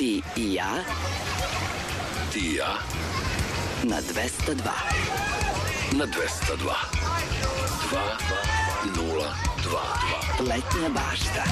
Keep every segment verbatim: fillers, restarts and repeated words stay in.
Ti i ja. Ti i ja. Na dvesta dva. Na dvesta dva. Dva nula dva. Letnja bašta.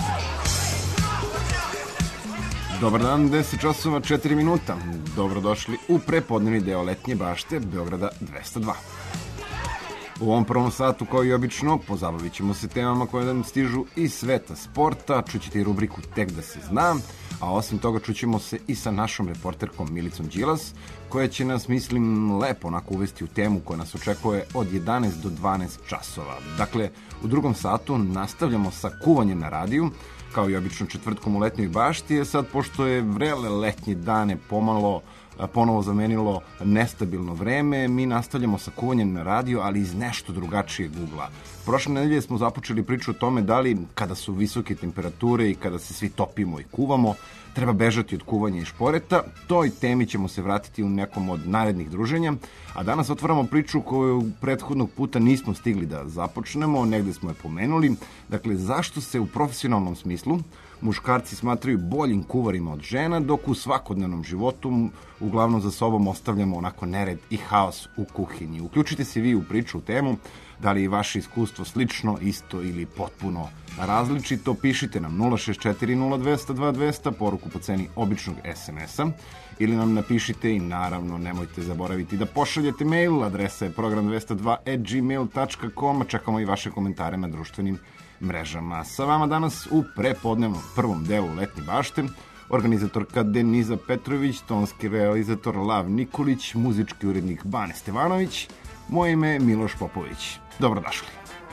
Dobar dan, deset časova četiri minuta. Dobrodošli u prepodnevni deo Letnje bašte Beograda dvesta dva. U ovom prvom satu, kao i obično, pozabavit ćemo se temama koje nam stižu iz sveta sporta, čućete i rubriku Tek da se zna, a osim toga čućemo se i sa našom reporterkom Milicom Đilas, koja će nas, mislim, lepo onako uvesti u temu koja nas očekuje od jedanaest do dvanaest časova. Dakle, u drugom satu nastavljamo sa kuvanjem na radiju, kao i obično četvrtkom u Letnjoj bašti, sad pošto je vrele letnje dane pomalo ponovo zamenilo nestabilno vreme, mi nastavljamo sa kuvanjem na radiju, ali iz nešto drugačijeg ugla. Prošle nedelje smo započeli priču o tome da li, kada su visoke temperature i kada se svi topimo i kuvamo, treba bežati od kuvanja i šporeta. Toj temi ćemo se vratiti u nekom od narednih druženja, a danas otvaramo priču koju prethodnog puta nismo stigli da započnemo, negde smo je pomenuli. Dakle, zašto se u profesionalnom smislu muškarci smatraju boljim kuvarima od žena, dok u svakodnevnom životu uglavnom za sobom ostavljamo onako nered i haos u kuhinji. Uključite se vi u priču, u temu, da li je vaše iskustvo slično, isto ili potpuno različito. Pišite nam nula šest četiri nula dvesta dva dvesta, poruku po ceni običnog es em es a, ili nam napišite i naravno nemojte zaboraviti da pošaljete mail, adresa je program dvesta dva at gmail dot com, čekamo i vaše komentare na društvenim mrežama. Sa vama danas u prepodnevnom prvom delu Letnje bašte organizatorka Deniza Petrović, tonski realizator Lav Nikolić, muzički urednik Bane Stevanović, moje ime je Miloš Popović. Dobrodošli.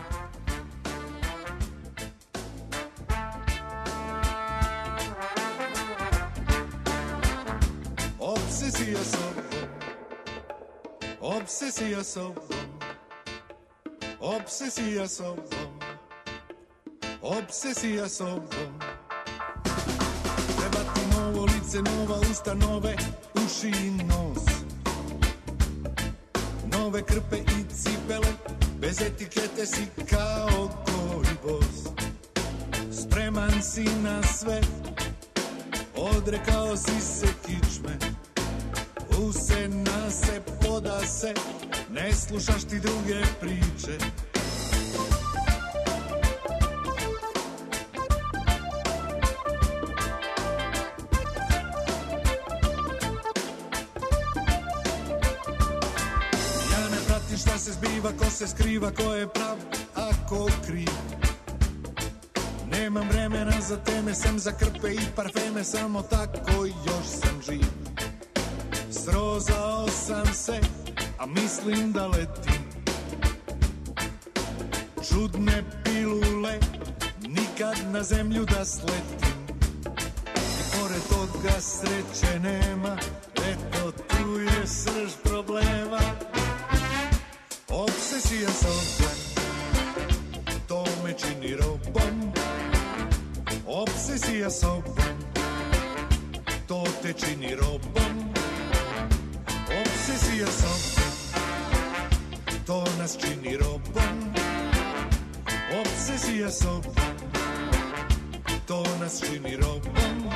Obsesija sobom, obsesija sobom, obsesija sobom, obsesija sobom. Treba ti novo lice, nova usta, nove uši i nos, nove krpe i cipele, bez etikete si kao koji bos. Spreman si na sve, odrekao si se kičme, use na se, poda se, ne slušaš ti druge priče. Ja ne pratim šta se zbiva, ko se skriva, ko je prav, a ko kriv. Nemam vremena za teme, sem za krpe i parfeme, samo tako još sam živ. Srozao sam se, a mislim da letim. Čudne pilule, nikad na zemlju da sletim. I pored toga sreće nema, eto tu je srž problema. Obsesija sobom, to me čini robom. Obsesija sobom, to te čini robom. Obsesija sobom, to nas čini robom. Obsesija sobom, to nas čini robom.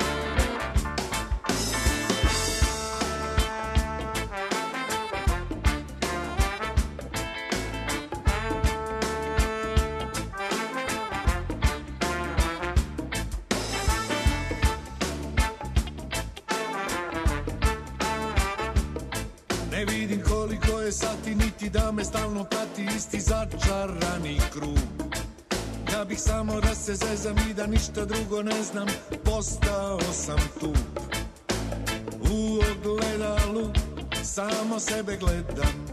Ne vidim koliko je sati, niti da me stalno prati isti začarani krug. Ja bih samo da se zezam i da ništa drugo ne znam, postao sam tu. U ogledalu samo sebe gledam.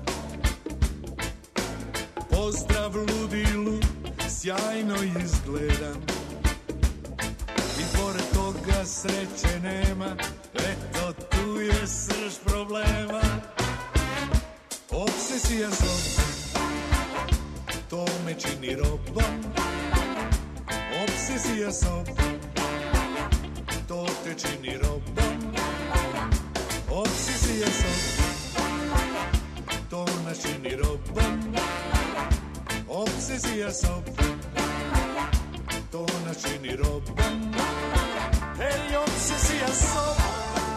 Pozdrav ludilu, sjajno izgledam. I pored toga sreće nema, eto tu je srž problema. Obsesija sobom, to me čini robom. Obsesija sobom, to te čini robom. Obsesija sobom, to nas čini robom. Obsesija sobom, to nas čini robom. Hej, obsesija sobom,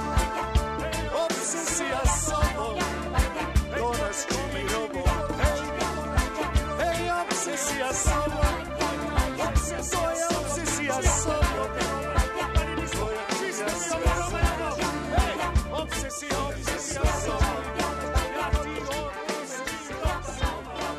obsesija s tobom. To je obsesija s tobom. To je obsesija s tobom. Ej, obsesija, obsesija s tobom. Ja ti obsesija s tobom.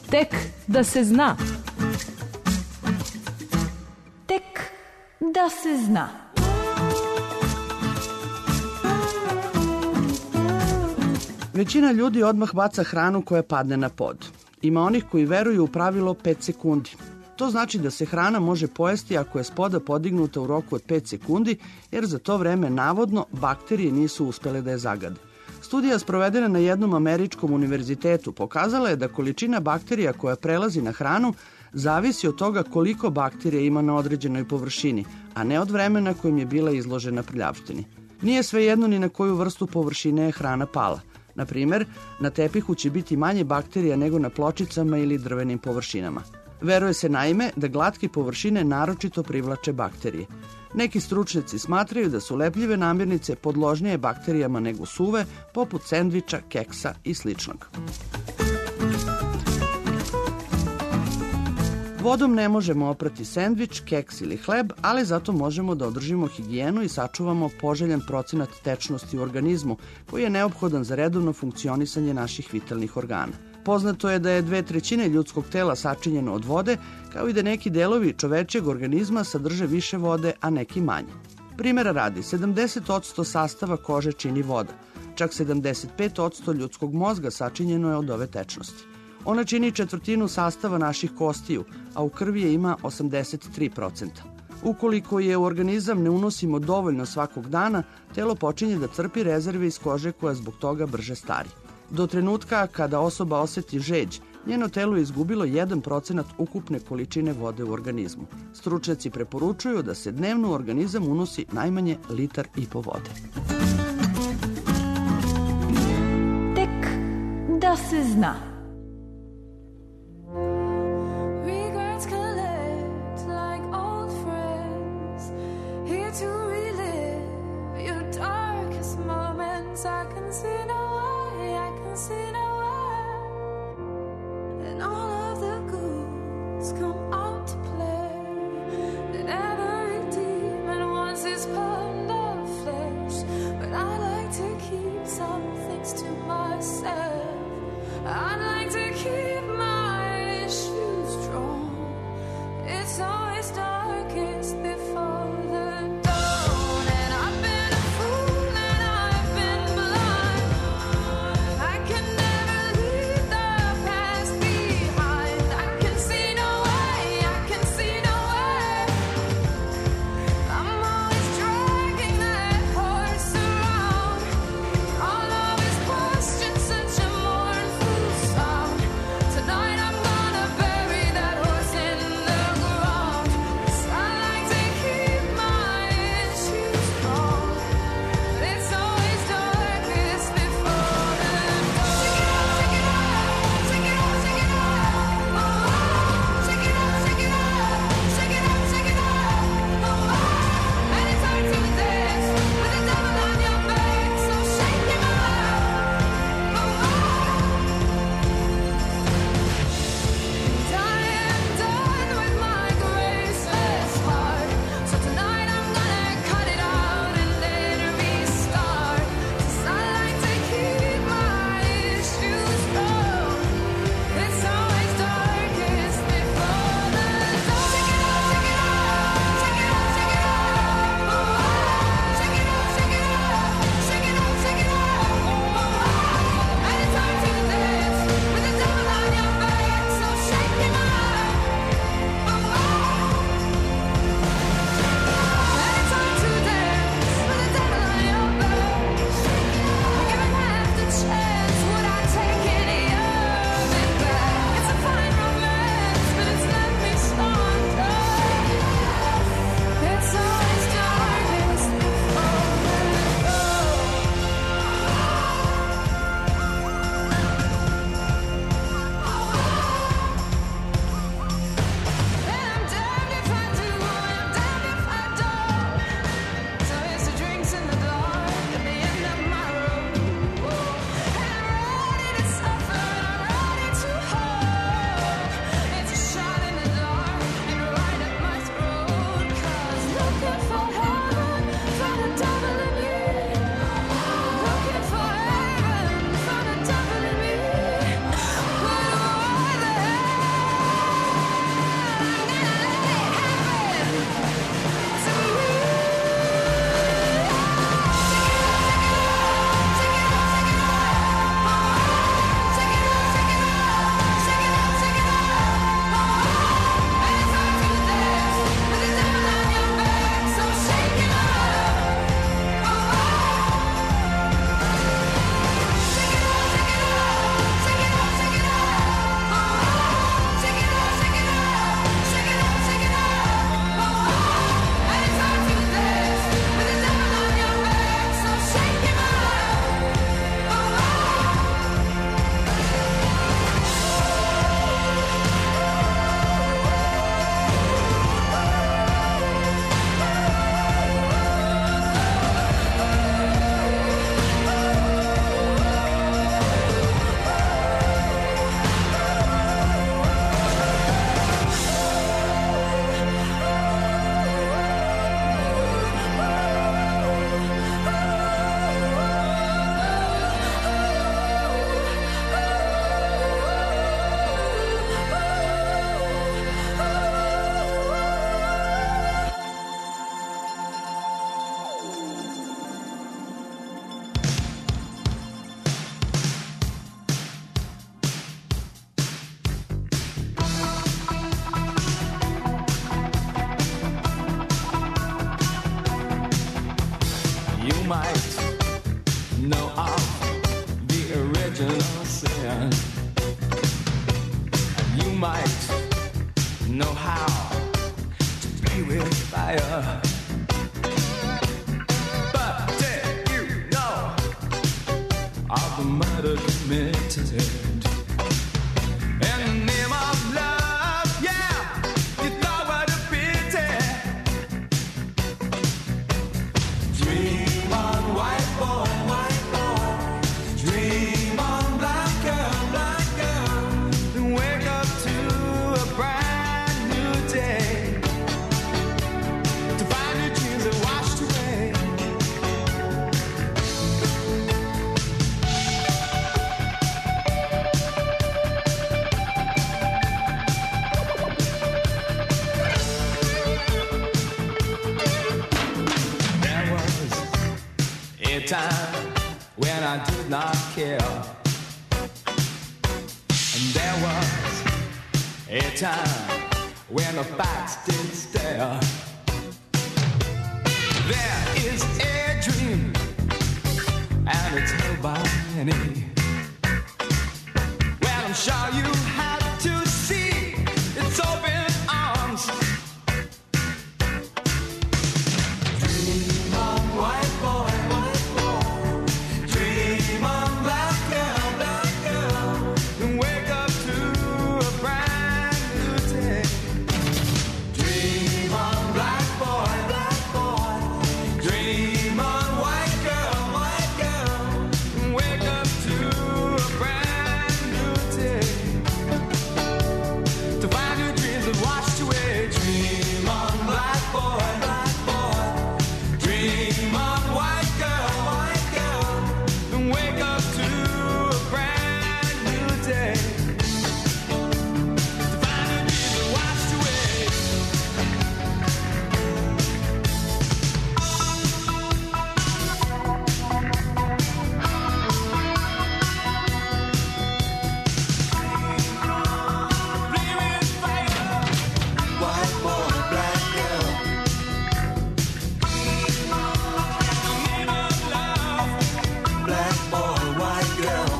Tek da se zna. Tek da se zna. Većina ljudi odmah baca hranu koja padne na pod. Ima onih koji veruju u pravilo pet sekundi. To znači da se hrana može pojesti ako je s poda podignuta u roku od pet sekundi, jer za to vreme navodno bakterije nisu uspele da je zagade. Studija sprovedena na jednom američkom univerzitetu pokazala je da količina bakterija koja prelazi na hranu zavisi od toga koliko bakterija ima na određenoj površini, a ne od vremena kojim je bila izložena prljavštini. Nije svejedno ni na koju vrstu površine je hrana pala. Na primer, na tepihu će biti manje bakterija nego na pločicama ili drvenim površinama. Veruje se naime da glatke površine naročito privlače bakterije. Neki stručnjaci smatraju da su lepljive namirnice podložnije bakterijama nego suve, poput sendviča, keksa i sličnog. Vodom ne možemo oprati sendvič, keks ili hleb, ali zato možemo da održimo higijenu i sačuvamo poželjan procenat tečnosti u organizmu, koji je neophodan za redovno funkcionisanje naših vitalnih organa. Poznato je da je dve trećine ljudskog tela sačinjeno od vode, kao i da neki delovi čovečijeg organizma sadrže više vode, a neki manje. Primera radi, sedamdeset posto sastava kože čini voda, čak sedamdeset pet posto ljudskog mozga sačinjeno je od ove tečnosti. Ona čini četvrtinu sastava naših kostiju, a u krvi je ima osamdeset tri posto. Ukoliko je u organizam ne unosimo dovoljno svakog dana, telo počinje da crpi rezerve iz kože koja zbog toga brže stari. Do trenutka kada osoba oseti žeđ, njeno telo je izgubilo jedan procenat ukupne količine vode u organizmu. Stručnjaci preporučuju da se dnevno u organizam unosi najmanje litar i po vode. Tek da se zna. Behind might know how to play with fire. But did you know of the murder committed in the name of love? Yeah, you thought what a pity. Dream on, white boy, white boy. Dream on, black girl, black girl. And wake up to a brand new day, to find your dreams are washed away. There was a time when I did not care, and there was a time when the facts did stare. There is a dream, and it's held by many. Well, I'm sure you have to see its open arms. Dream on, white boy, white boy. Dream on, black girl, black girl. And wake up to a brand new day. Dream on, black boy, black boy. Dream on, white girl, white girl. And wake up to a brand new day, to find your dreams have washed away. Dream on, black boy, black boy. Dream on, white girl, white girl. And wake up to a brand new day, to find your dreams have washed away. Play with fire. White boy, black girl. Name of love. Black boy, white girl.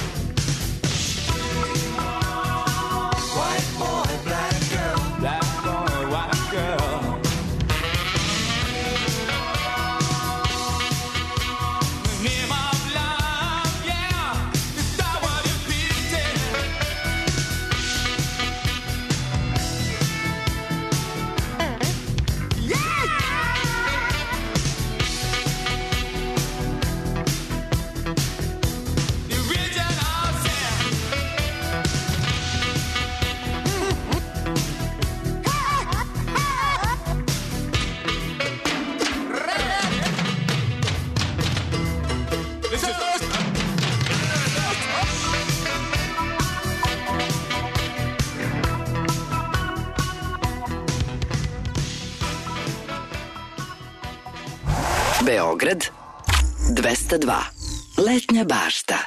White boy, black girl. Black boy, white girl. Name of love, yeah. Is that what you pity? The original sin. This is Beograd dvesta dva. Letnja bašta.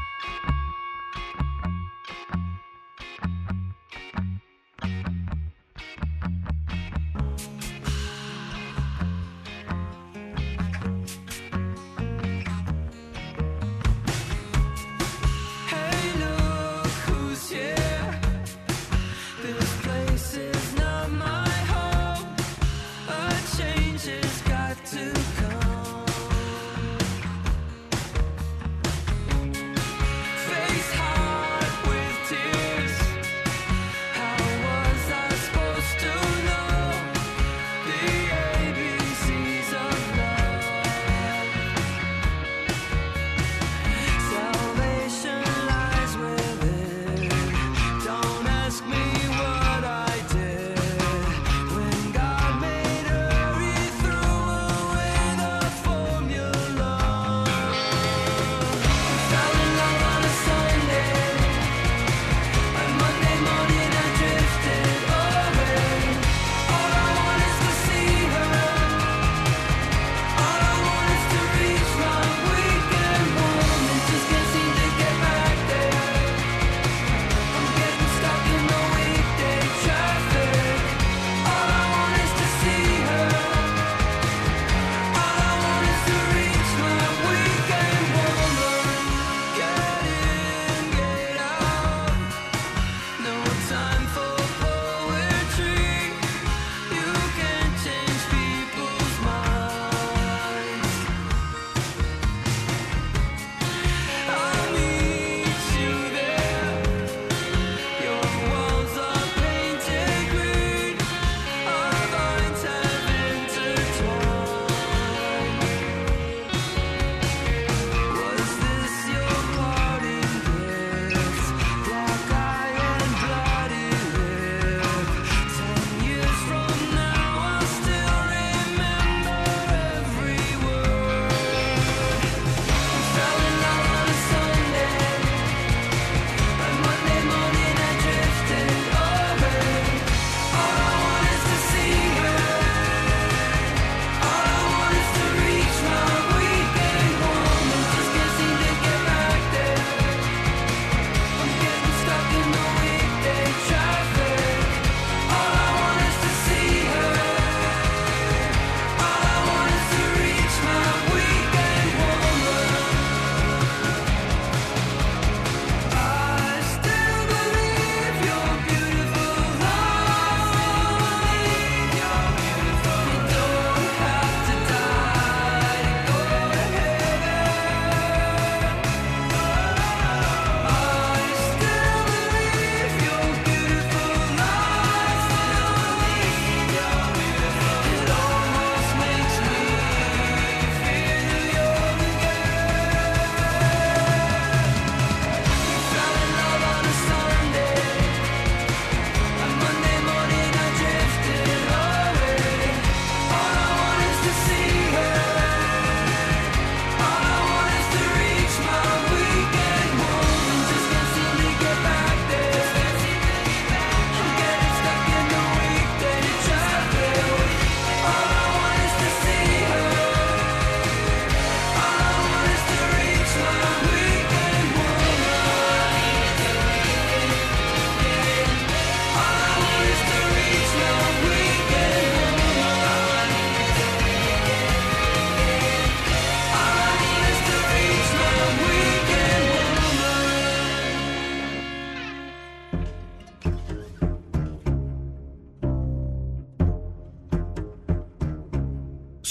Hey, look who's here. This place is not my home. A change has got to come.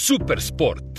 Super sport.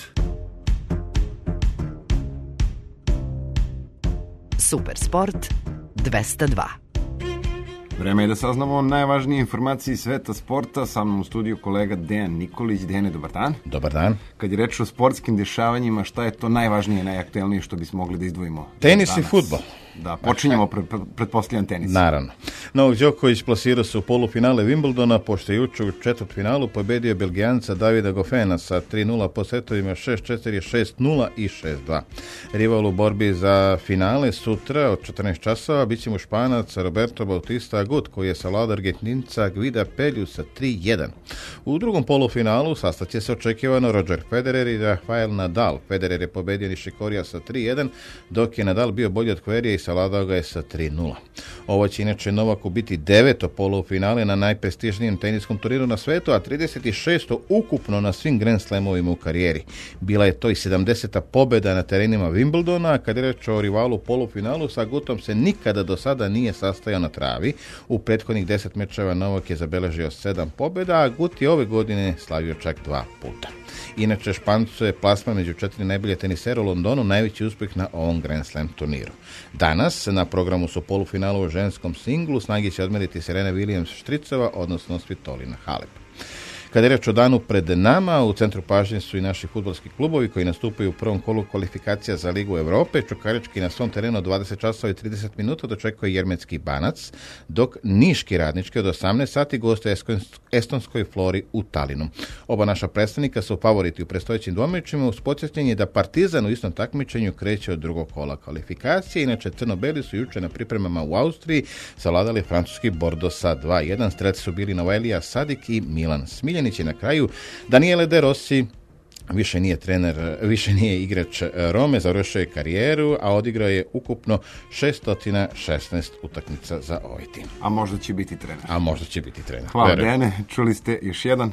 Super sport dvesta dva. Vreme je da saznamo najvažnije informacije iz sveta sporta. Sa mnom u studiju kolega Dejan Nikolić. Dejane, dobar dan. Dobar dan. Kad je reč o sportskim dešavanjima, šta je to najvažnije, najaktuelnije što bismo mogli da izdvojimo? Tenis danas? I fudbal. Da, počinjemo pre, pre, pretpostavljam tenis. Naravno. Novak Đoković plasirao se u polufinale Wimbledona, pošto je juče u četvrtfinalu pobedio Belgijanca Davida Goffena sa tri nula po setovima šest četiri, šest nula i šest dva. Rival u borbi za finale sutra od četrnaest časova bit će mu Španac Roberto Bautista Agut, koji je savladao Argentinca Gvida Pelju sa tri jedan. U drugom polufinalu sastaće se očekivano Roger Federer i Rafael Nadal. Federer je pobedio Nišikorija sa tri jedan, dok je Nadal bio bolji od Kverija i savladao ga je sa tri nula. Ovo će inače Novaku biti deveto polufinale na najprestižnijem teniskom turniru na svetu, a trideset šesto ukupno na svim Grand Slamovima u karijeri. Bila je to i sedamdeseta pobjeda na terenima Wimbledona, a kad je reč o rivalu polufinalu, sa Agutom se nikada do sada nije sastajao na travi. U prethodnih deset mečeva Novak je zabeležio sedam pobjeda, a Agut je ove godine slavio čak dva puta. Inače, Špancu je plasman među četiri najbolje tenisera u Londonu najveći uspjeh na ovom Grand Slam turniru. Danas na programu su polufinalu u ženskom singlu, snagi će odmeriti Serena Williams-Štricova, odnosno Svitolina Halep. Kada je reč o danu pred nama, u centru pažnje su i naši fudbalski klubovi koji nastupaju u prvom kolu kvalifikacija za Ligu Evrope. Čukarički na svom terenu od dvadeset časova i trideset minuta dočekuje Jermenski Banac, dok Niški Radnički od osamnaest sati gostuje estonskoj Flori u Talinu. Oba naša predstavnika su favoriti u predstojećim dvomičima, uz podsjećanje da Partizan u istom takmičenju kreće od drugog kola kvalifikacije. Inače, crno-beli su juče na pripremama u Austriji savladali francuski Bordeaux sa dva jedan. Strelci su bili Novaelija Sadik i Milan Smiljan. I na kraju Daniele De Rossi više nije trener, više nije igrač Rome, završio je karijeru, a odigrao je ukupno šesto šesnaest utakmica za ovaj tim. A možda će biti trener. A možda će biti trener. Hvala, Dejane. Čuli ste još jedan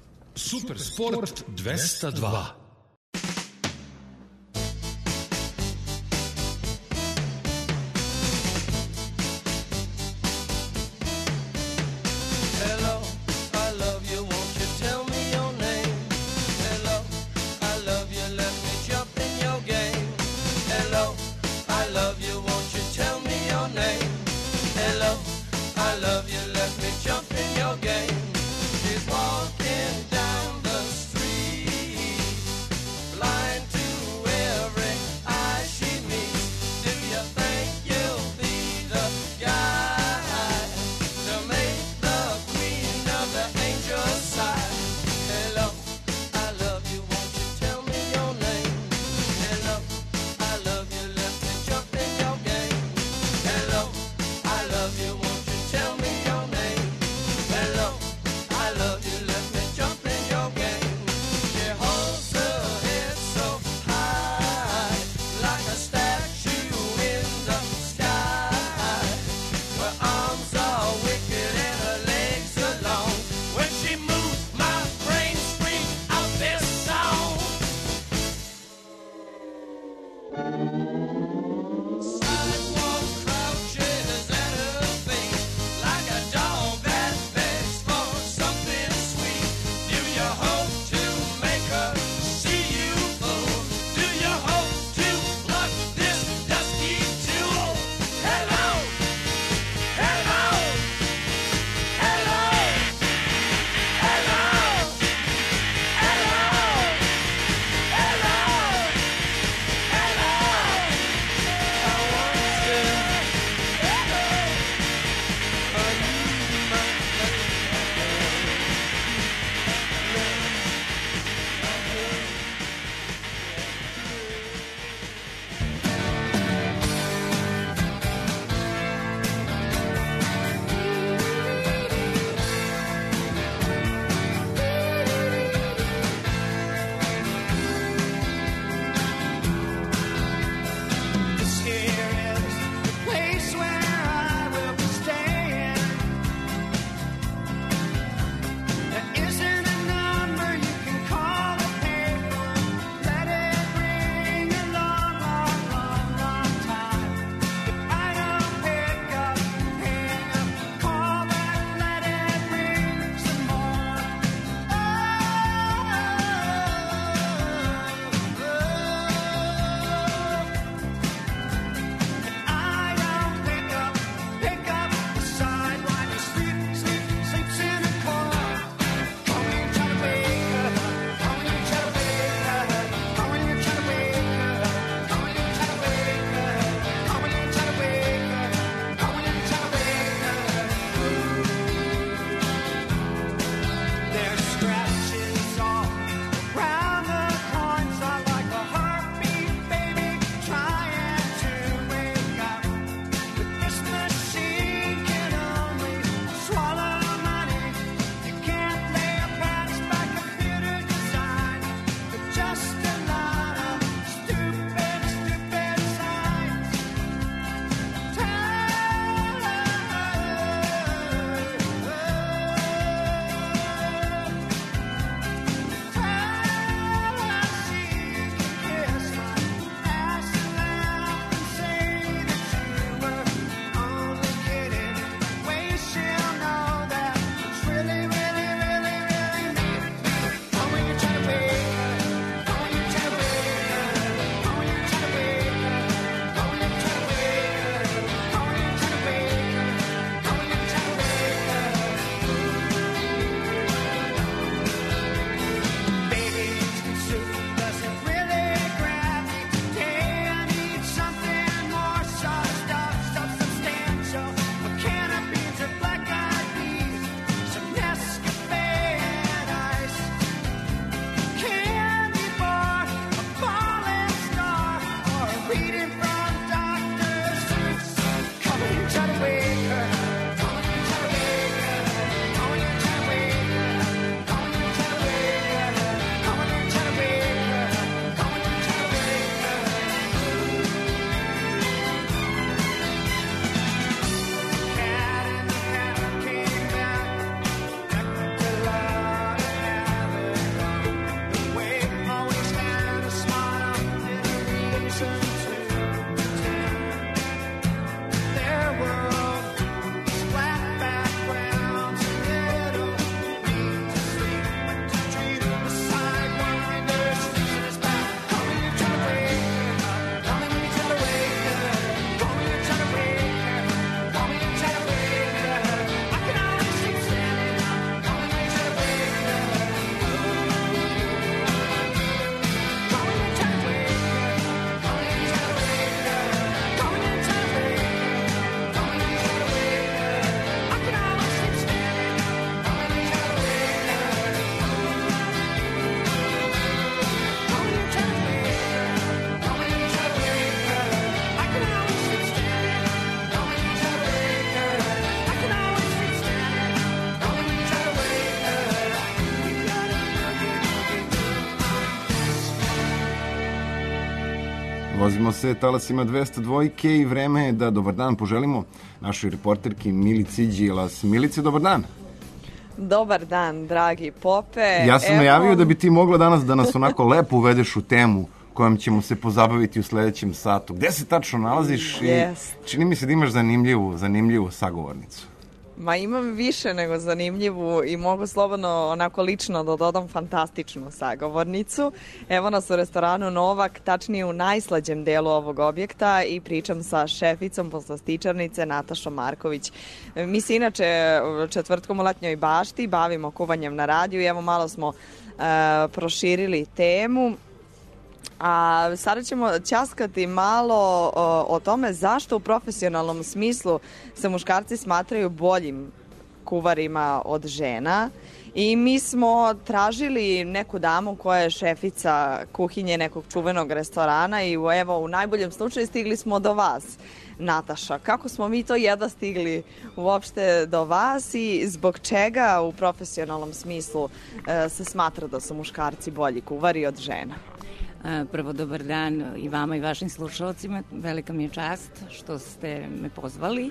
Super sport dvesta dva. Vozimo se talasima dvesta dvojke i vreme je da dobar dan poželimo našoj reporterki Milici Đilas. Milice, dobar dan. Dobar dan, dragi Pope. Ja sam Evo... najavio da bi ti mogla danas da nas onako lepo uvedeš u temu kojom ćemo se pozabaviti u sledećem satu. Gde se tačno nalaziš? Yes. I čini mi se da imaš zanimljivu, zanimljivu sagovornicu. Ma imam više nego zanimljivu i mogu slobodno onako lično da dodam fantastičnu sagovornicu. Evo nas u restoranu Novak, tačnije u najslađem delu ovog objekta i pričam sa šeficom poslastičarnice Natašom Marković. Mi se inače četvrtkom u Letnjoj bašti bavimo kuvanjem na radiju i evo malo smo uh, proširili temu. A sada ćemo ćaskati malo o, o tome zašto u profesionalnom smislu se muškarci smatraju boljim kuvarima od žena. I mi smo tražili neku damu koja je šefica kuhinje nekog čuvenog restorana i evo u najboljem slučaju stigli smo do vas, Nataša. Kako smo mi to jedva stigli uopšte do vas i zbog čega u profesionalnom smislu e, se smatra da su muškarci bolji kuvari od žena? Prvo, dobar dan i vama i vašim slušalcima. Velika mi je čast što ste me pozvali.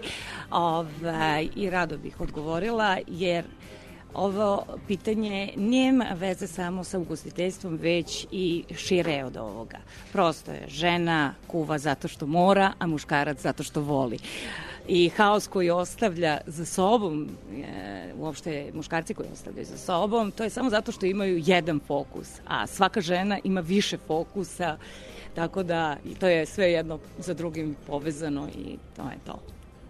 Ovaj, I rado bih odgovorila, jer ovo pitanje nema veze samo sa ugostiteljstvom, već i šire od ovoga. Prosto je, žena kuva zato što mora, a muškarac zato što voli. I haos koji ostavlja za sobom, e, uopšte muškarci koji ostavljaju za sobom, to je samo zato što imaju jedan fokus, a svaka žena ima više fokusa, tako da i to je sve jedno za drugim povezano i to je to.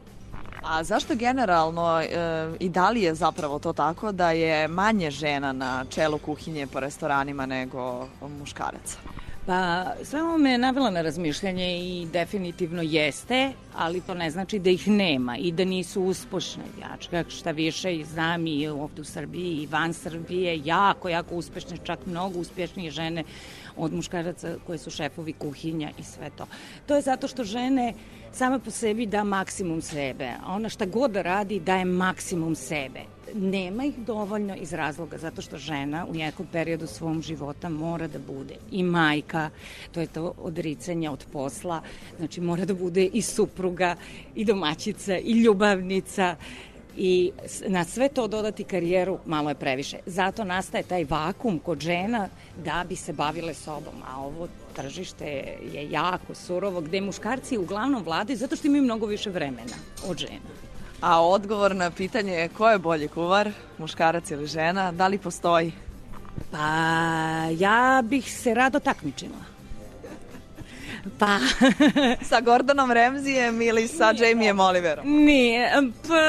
A zašto generalno e, i da li je zapravo to tako da je manje žena na čelu kuhinje po restoranima nego muškaraca? Pa sve ovo me navela na razmišljanje i definitivno jeste, ali to ne znači da ih nema i da nisu uspešne. Ja šta više i znam i ovde u Srbiji i van Srbije, jako, jako uspešne, čak mnogo uspešnije žene od muškaraca koji su šefovi kuhinja i sve to. To je zato što žene same po sebi da maksimum sebe. Ona šta god da radi daje maksimum sebe. Nema ih dovoljno iz razloga zato što žena u nekom periodu svom života mora da bude i majka, to je to odricanje od posla, znači mora da bude i supruga, i domaćica, i ljubavnica, i na sve to dodati karijeru malo je previše. Zato nastaje taj vakum kod žena da bi se bavile sobom, a ovo tržište je jako surovo, gde muškarci uglavnom vladaju zato što imaju mnogo više vremena od žena. A odgovor na pitanje je ko je bolji kuvar, muškarac ili žena, da li postoji? Pa ja bih se rado takmičila. Pa... sa Gordonom Ramsayejem ili sa Jamiem Oliverom? Nije, pa...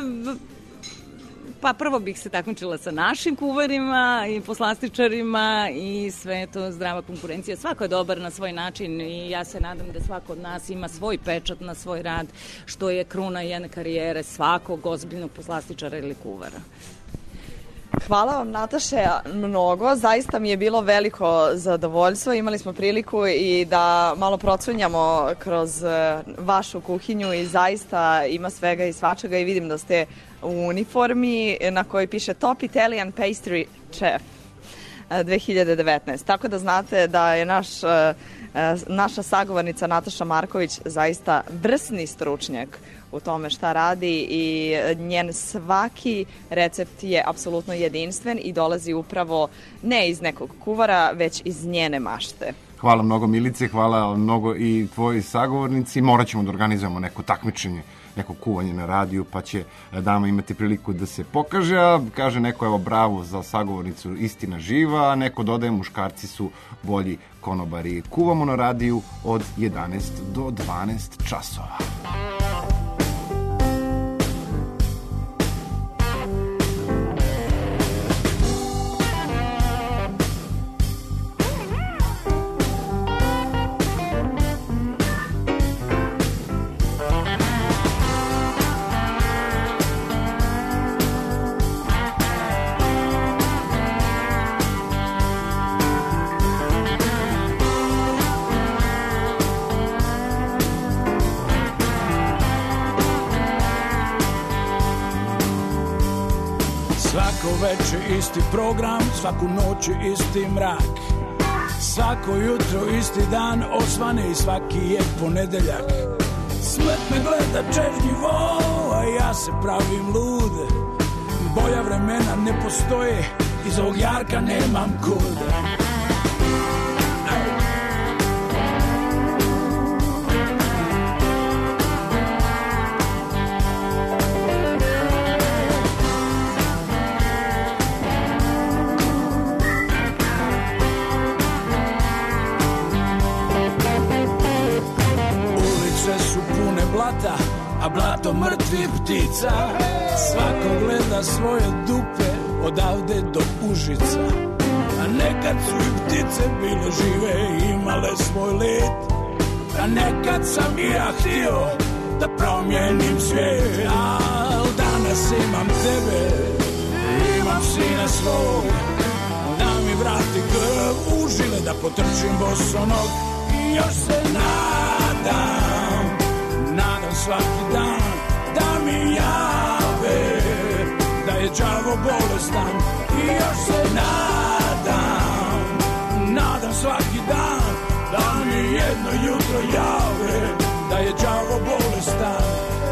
Pa prvo bih se takmičila sa našim kuvarima i poslastičarima i sve je to zdrava konkurencija. Svako je dobar na svoj način i ja se nadam da svako od nas ima svoj pečat na svoj rad, što je kruna jedne karijere svakog ozbiljnog poslastičara ili kuvara. Hvala vam, Nataše, mnogo. Zaista mi je bilo veliko zadovoljstvo. Imali smo priliku i da malo procunjamo kroz vašu kuhinju i zaista ima svega i svačega i vidim da ste u uniformi na kojoj piše Top Italian Pastry Chef dve hiljade devetnaeste. Tako da znate da je naš, naša sagovornica Nataša Marković zaista vrsni stručnjak u tome šta radi i njen svaki recept je apsolutno jedinstven i dolazi upravo ne iz nekog kuvara, već iz njene mašte. Hvala mnogo Milice, hvala mnogo i tvoji sagovornici. Morat ćemo da organizujemo neko takmičenje, neko kuvanje na radiju, pa će dama imati priliku da se pokaže, a kaže neko evo bravo za sagovornicu, istina živa, a neko dodaje muškarci su bolji konobari. Kuvamo na radiju od jedanaest do dvanaest časova. Svako veče isti program, svaku noć isti mrak. Svako jutro isti dan osvane i svaki je ponedeljak. Smrt me gleda čežnjivo, a ja se pravim lud. Bolja vremena ne postoje, iz ovog jarka nemam kud. A blato mrtvih ptica, svako gleda svoje dupe odavde do Užica. A nekad su i ptice bile žive i imale svoj let. A nekad sam i ja htio da promijenim svijet. Al danas imam tebe, imam sina svog, da mi vrati krv u žile, da potrčim bosonog i još se nadam. Nadam svaki dan da mi jave da je đavo bolestan i još se nadam. Nadam svaki dan da mi jedno jutro jave da je đavo bolestan.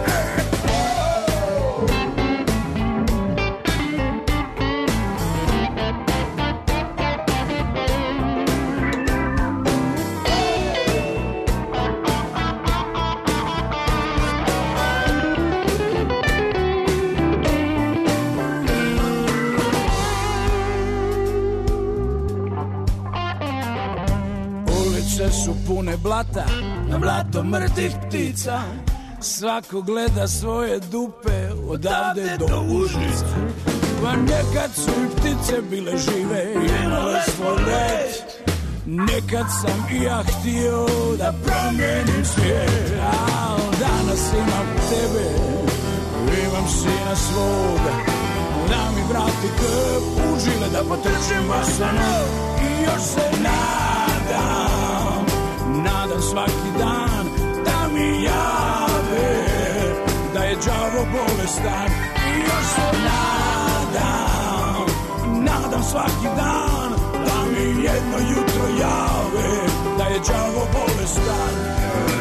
Su pune blata, na blato mrtvih ptica. Svako gleda svoje dupe odavde do Užica. Pa nekad su i ptice bile žive i imale svoj let. Nekad sam i ja htio da promijenim svijet. Al danas imam tebe, imam sina svoga, da mi vrati krv u žile, da potrčim vasano i još se nadam. Nadam svaki dan da mi jave da je đavo bolestan i još se nadam. Nadam svaki dan da mi jedno jutro jave da je đavo bolestan.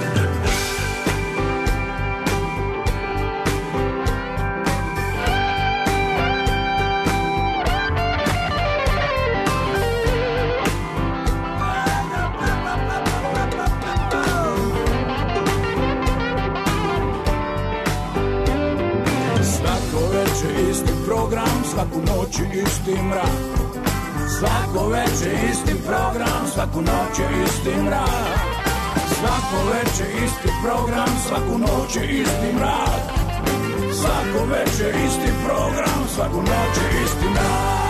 Svaku noć isti mrak. Svako večer isti program, svaku noć isti mrak. Svako večer isti program, svaku noć isti mrak. Svako večer isti program, svaku noć isti mrak.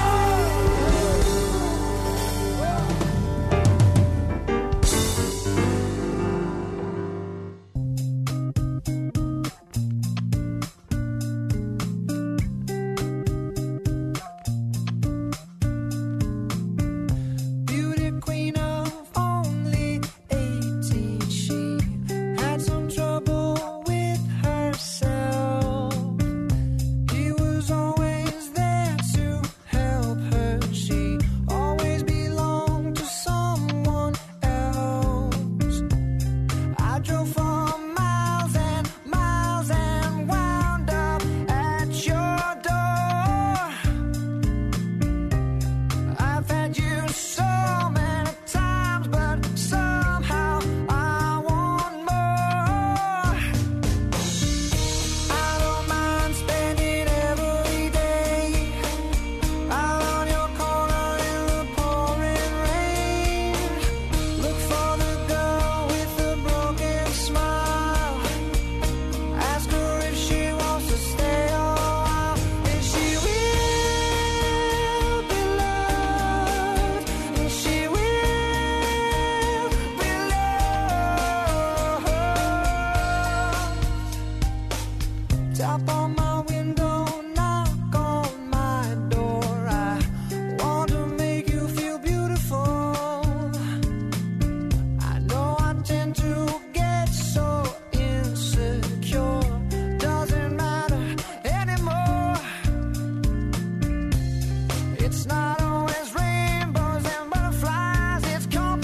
It's not always rainbows and butterflies, it's company.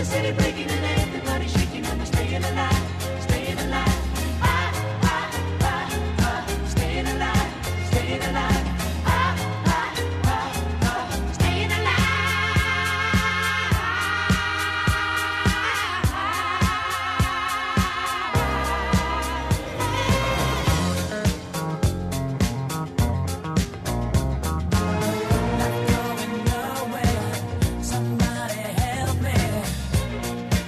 city breaking and everybody shaking and they're staying alive, staying alive. Ah, ah, ah, ah, staying alive, staying alive. Ah, ah, ah, ah, staying alive. Somebody help me.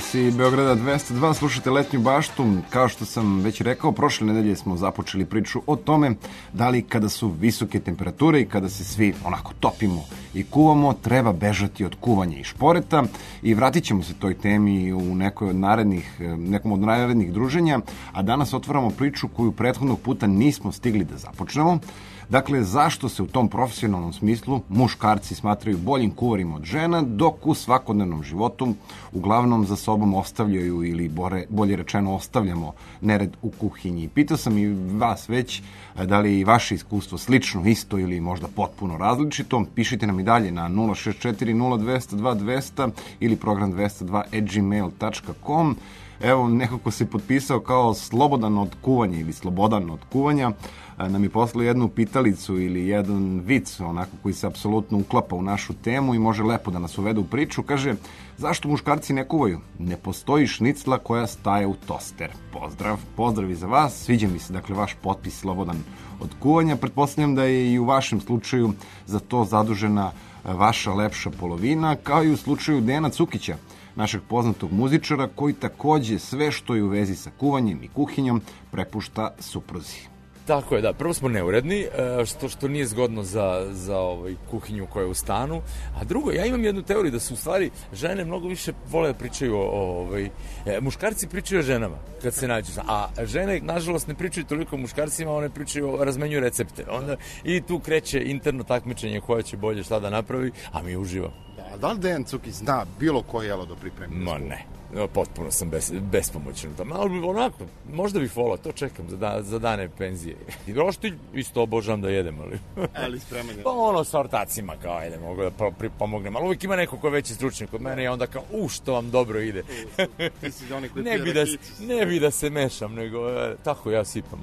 Talasi Beograda dvesta dva, slušate Letnju baštu. Kao što sam već rekao, prošle nedelje smo započeli priču o tome da li kada su visoke temperature i kada se svi onako topimo i kuvamo, treba bežati od kuvanja i šporeta, i vratit ćemo se toj temi u nekoj od narednih, nekom od narednih druženja, a danas otvaramo priču koju prethodnog puta nismo stigli da započnemo. Dakle, zašto se u tom profesionalnom smislu muškarci smatraju boljim kuvarima od žena, dok u svakodnevnom životu uglavnom za sobom ostavljaju ili bore, bolje rečeno ostavljamo nered u kuhinji. Pitao sam i vas već da li je i vaše iskustvo slično, isto ili možda potpuno različito. Pišite nam i dalje na nula šest četiri nula dvesta dva dvesta ili program dvesta dva at gmail dot com. Evo, nekako se potpisao kao slobodan od kuvanja ili slobodan od kuvanja, nam je poslao jednu pitalicu ili jedan vic, onako koji se apsolutno uklapa u našu temu i može lepo da nas uvede u priču. Kaže, zašto muškarci ne kuvaju? Ne postoji šnicla koja staje u toster. Pozdrav, pozdrav i za vas, sviđa mi se, dakle, vaš potpis slobodan od kuvanja. Pretpostavljam da je i u vašem slučaju za to zadužena vaša lepša polovina, kao i u slučaju Dejana Cukića, našeg poznatog muzičara, koji takođe sve što je u vezi sa kuvanjem i kuhinjom prepušta supruzi. Tako je, da. Prvo smo neuredni, što, što nije zgodno za, za ovaj, kuhinju koja je u stanu. A drugo, ja imam jednu teoriju da su u stvari žene mnogo više vole da pričaju o... Ovaj, muškarci pričaju o ženama kad se nađu. A žene, nažalost, ne pričaju toliko o muškarcima, one pričaju, razmenjuju recepte. Onda i tu kreće interno takmičenje koja će bolje šta da napravi, a mi uživamo. Da, da li Dejan Cukić zna bilo koje jelo da pripremi? Ma ne. No, potpuno sam bes, bespomoćan u tome, ali onako, možda bih volao, to čekam za, da, za dane penzije. I roštilj isto obožavam da jedem, ali... Ali spremanje? Pa ono, sa ortacima, kao, ajde, mogu da pomognem, ali uvijek ima neko ko je veći stručnjak kod mene i onda kao, u, što vam dobro ide. Ti si oni koji ne, bi da, ne bi da se mešam, nego, e, tako ja sipam.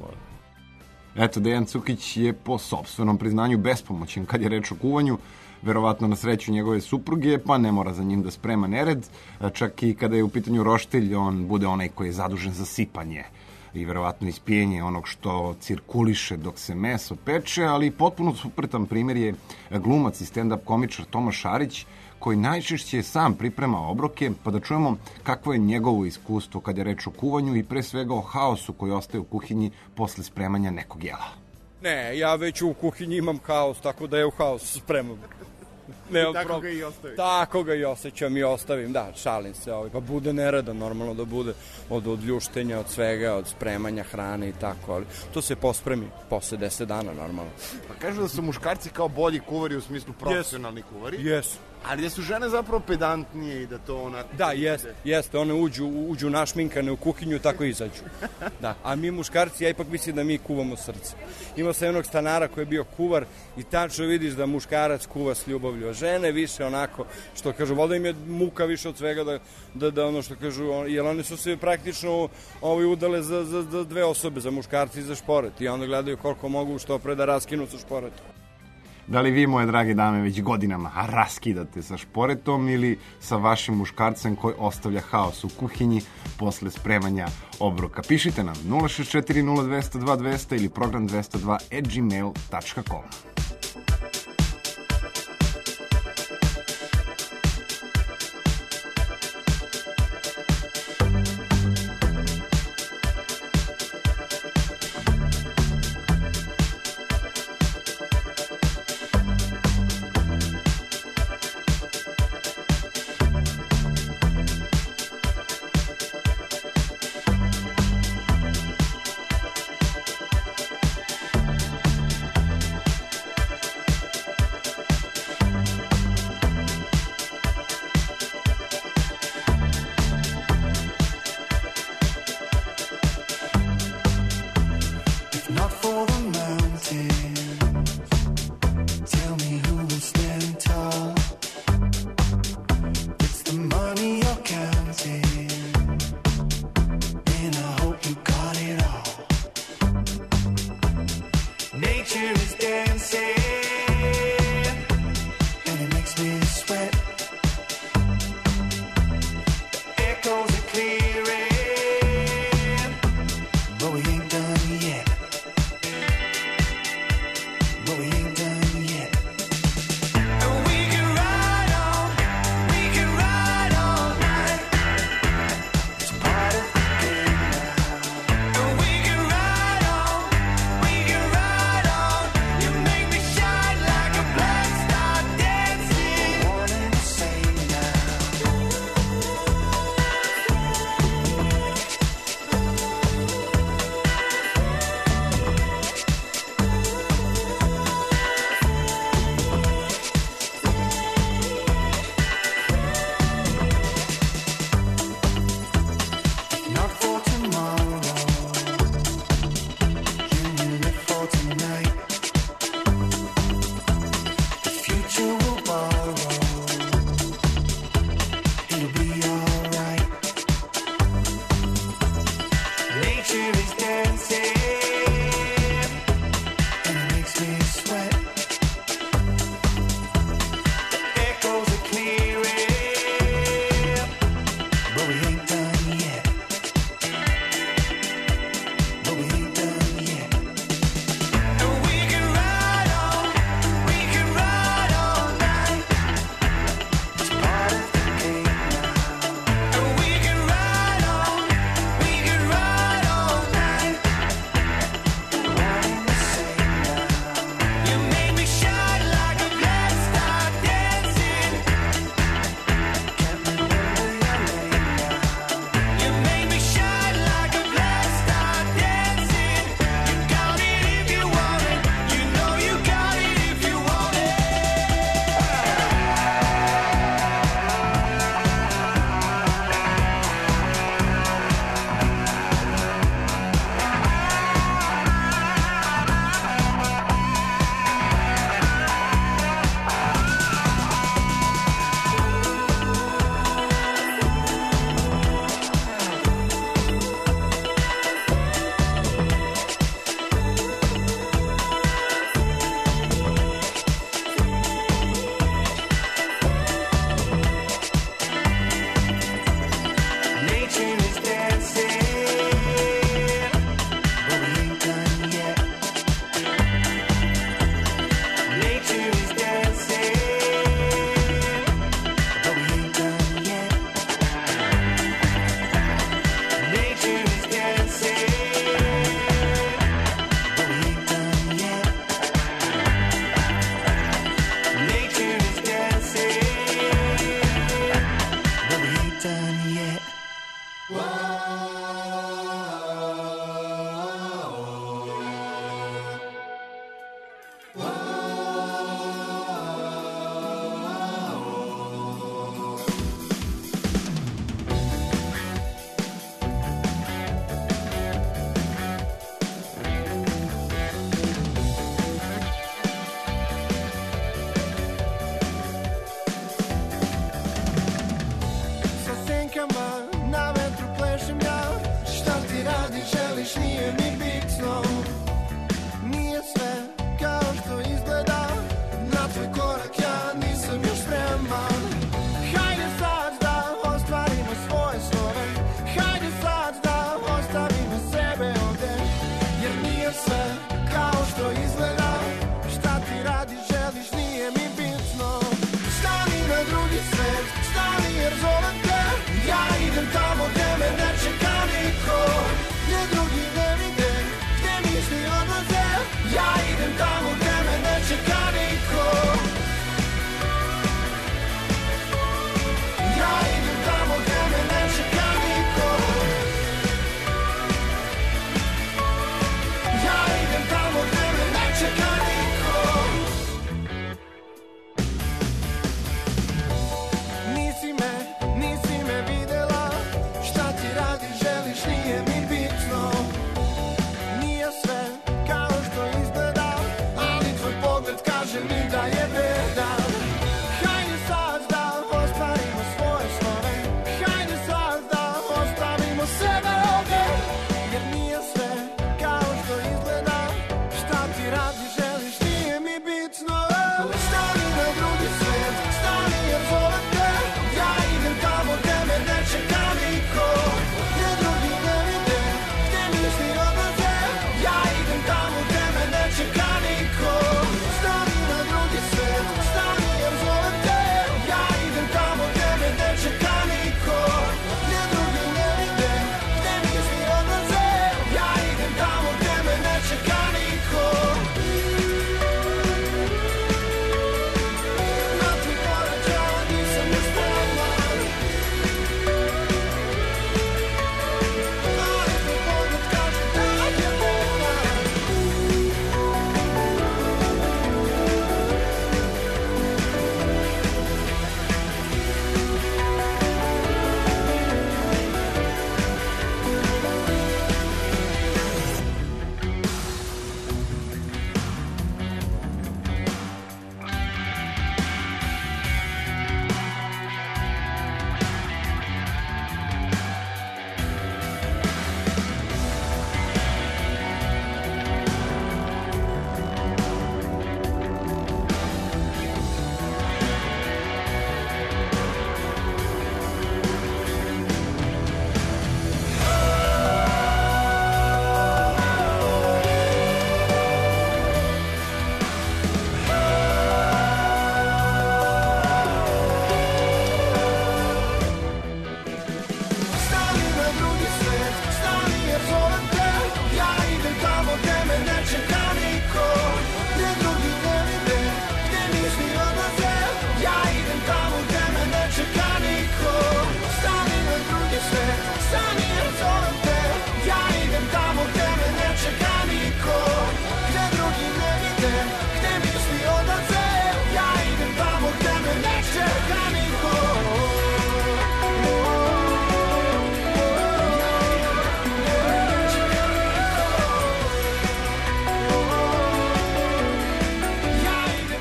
Eto, Dejan Cukić je po sopstvenom priznanju bespomoćen kad je reč o kuvanju, verovatno na sreću njegove supruge, pa ne mora za njim da sprema nered. Čak i kada je u pitanju roštilj, on bude onaj koji je zadužen za sipanje i verovatno ispijenje onog što cirkuliše dok se meso peče, ali potpuno suprotan primjer je glumac i stand-up komičar Tomaš Šarić, koji najčešće sam priprema obroke, pa da čujemo kakvo je njegovo iskustvo kada je reč o kuvanju i pre svega o haosu koji ostaje u kuhinji posle spremanja nekog jela. Ne, ja već u kuhinji imam haos, tako da je u haosu spremam. Ne, I tako pro... ga i ostavim. Tako ga i osjećam i ostavim, da, šalim se, ovaj, pa bude nereda, normalno da bude od, od ljuštenja, od svega, od spremanja hrane i tako, ali to se pospremi posle deset dana, normalno. Pa kažu da su muškarci kao bolji kuvari u smislu profesionalni yes. kuvari. Jesu. Ali da su žene zapravo pedantnije i da to onako... Da, jeste, jeste, one uđu, uđu našminkane u kuhinju i tako izađu. Da, a mi muškarci, ja ipak mislim da mi kuvamo srce. Imao sam jednog stanara koji je bio kuvar i tačno vidiš da muškarac kuva s ljubavlju, a žene više onako, što kažu, voda im je muka više od svega da, da, da ono što kažu, jer one su se praktično ovaj, udale za, za, za dve osobe, za muškarci i za šporet i onda gledaju koliko mogu što pre da raskinu sa šporetom. Da li vi, moje drage dame, već godinama raskidate sa šporetom ili sa vašim muškarcem koji ostavlja haos u kuhinji posle spremanja obroka? Pišite nam nula šest četiri nula dvesta dva dvesta ili program dvesta dva at gmail dot com.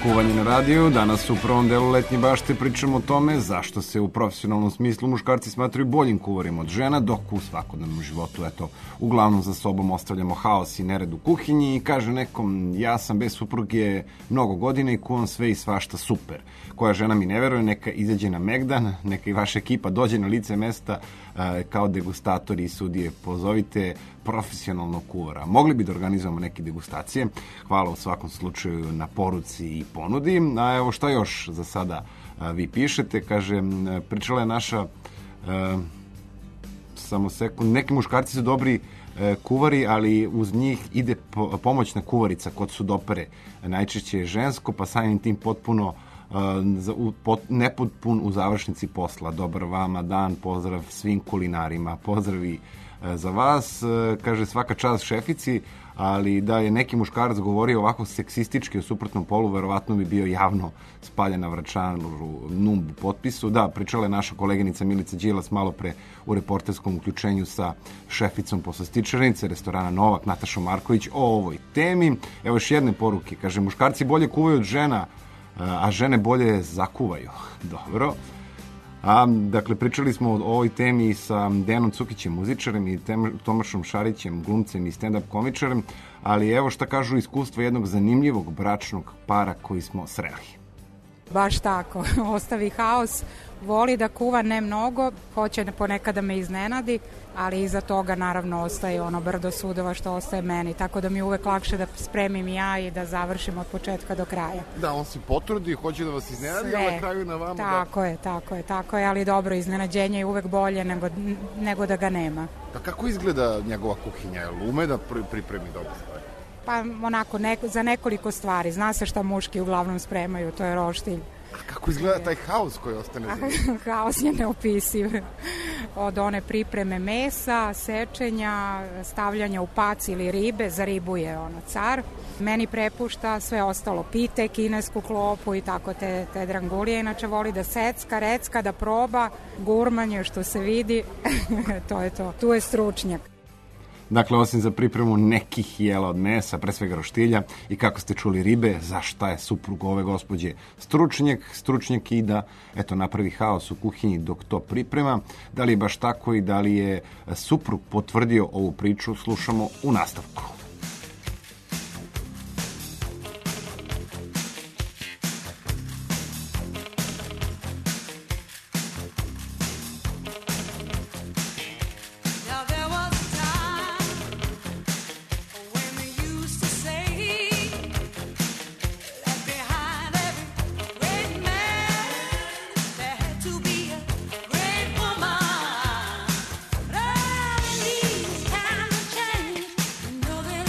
Kuvanje na radiju. Danas u prvom delu Letnje bašte pričamo o tome zašto se u profesionalnom smislu muškarci smatraju boljim kuvarima od žena, dok u svakodnevnom životu, eto, uglavnom za sobom ostavljamo haos i nered u kuhinji i kaže nekom, ja sam bez supruge mnogo godina i kuvam sve i svašta super. Koja žena mi ne veruje, neka izađe na Megdan, neka i vaša ekipa dođe na lice mesta kao degustatori i sudije, pozovite profesionalnog kuvara. Mogli bi da organizujemo neke degustacije. Hvala u svakom slučaju na poruci i ponudi. A evo šta još za sada vi pišete. Kaže, pričala je naša uh, samo sekund, neki muškarci su dobri uh, kuvari, ali uz njih ide po, pomoćna kuvarica kod sudopere. Najčešće je žensko, pa samim tim potpuno Uh, za, u, pot, nepotpun u završnici posla. Dobar vama dan, pozdrav svim kulinarima, pozdravi uh, za vas. Uh, kaže, svaka čast šefici, ali da je neki muškarac govorio ovako seksistički o suprotnom polu, verovatno bi bio javno spaljen na Vračaru, numbu potpisu. Da, pričala je naša koleginica Milica Đilas malo pre u reporterskom uključenju sa šeficom poslastičarnice restorana Novak, Natašom Marković, o ovoj temi. Evo još jedne poruke. Kaže, muškarci bolje kuvaju od žena, a žene bolje zakuvaju. Dobro. A, dakle, pričali smo o ovoj temi sa Dejanom Cukićem, muzičarem, i Tomašom Šarićem, glumcem i stand-up komičarem, ali evo šta kažu iskustva jednog zanimljivog bračnog para koji smo sreli. Baš tako, ostavi haos, voli da kuva ne mnogo, hoće ponekad da me iznenadi, ali iza toga naravno ostaje ono brdo sudova što ostaje meni, tako da mi je uvek lakše da spremim ja i da završim od početka do kraja. Da, on se potrudi, hoće da vas iznenadi, Sve. ali na kraju na vama tako da... je, tako je, tako je, ali dobro, iznenađenje je uvek bolje nego, nego da ga nema. Pa kako izgleda njegova kuhinja? Jel ume da pripremi dobro stvari? Pa onako, neko, za nekoliko stvari. Zna se šta muški uglavnom spremaju, to je roštilj. A kako izgleda taj haos koji ostane za njim? Haos je neopisiv. Od one pripreme mesa, sečenja, stavljanja u pac ili ribe, za ribu je ono car. Meni prepušta sve ostalo, pite, kinesku klopu i tako te, te drangulije. Inače voli da secka, recka, da proba, gurmanje što se vidi, to je to. Tu je stručnjak. Dakle, osim za pripremu nekih jela od mesa, pre svega roštilja i kako ste čuli ribe, za šta je suprug ove gospođe stručnjak, stručnjak i da, eto, napravi haos u kuhinji dok to priprema. Da li je baš tako i da li je suprug potvrdio ovu priču, slušamo u nastavku. Know that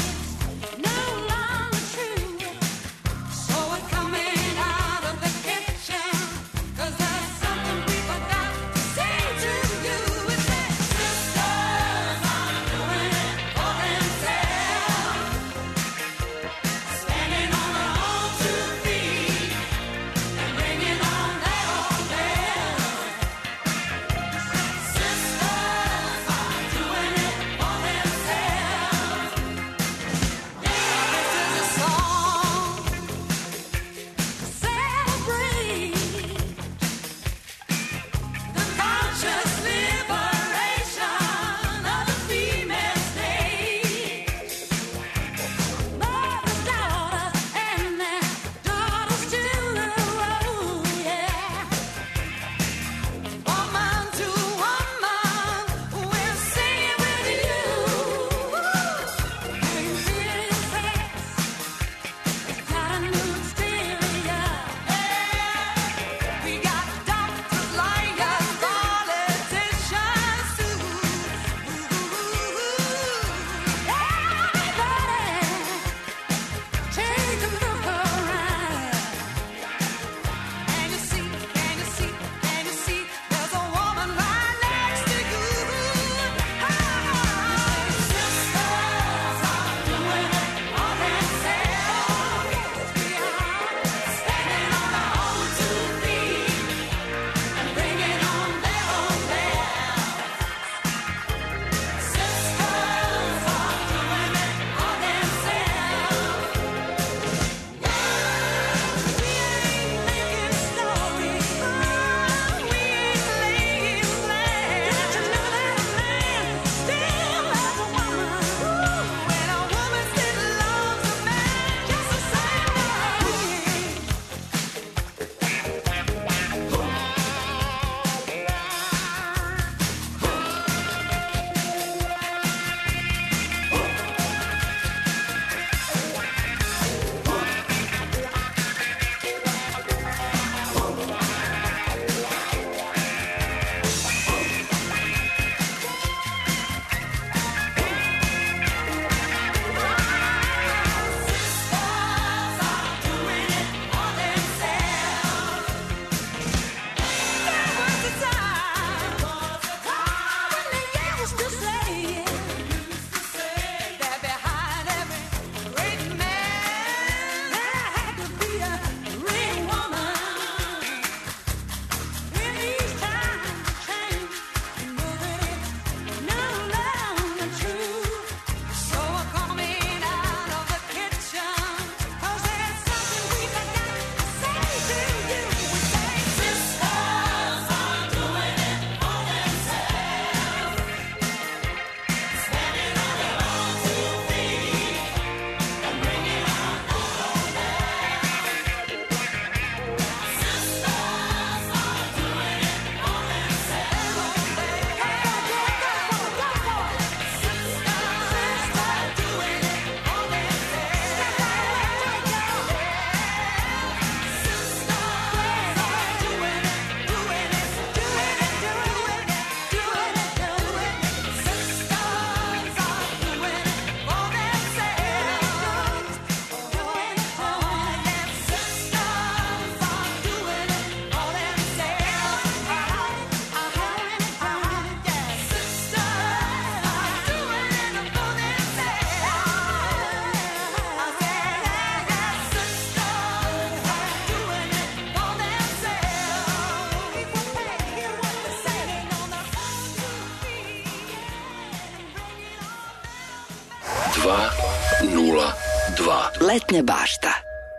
dva nula dva. Letnja bašta.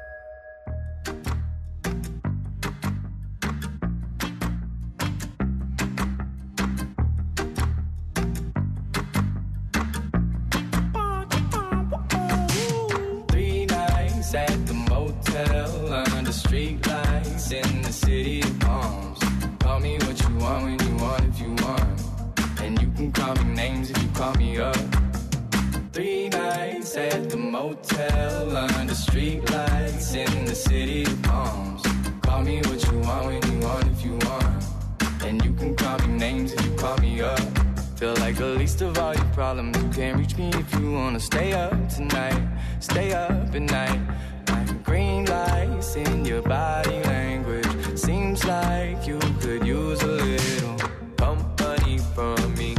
Three nights at the motel under street lights in the city of palms. Call me what you want when you want if you want. And you can call me names if you call me up. Three nights at the motel under street lights in the city of palms. Call me what you want when you want if you want. And you can call me names if you call me up. Feel like the least of all your problems. You can't reach me if you wanna stay up tonight. Stay up at night. Like green lights in your body language. Seems like you could use a little company from me.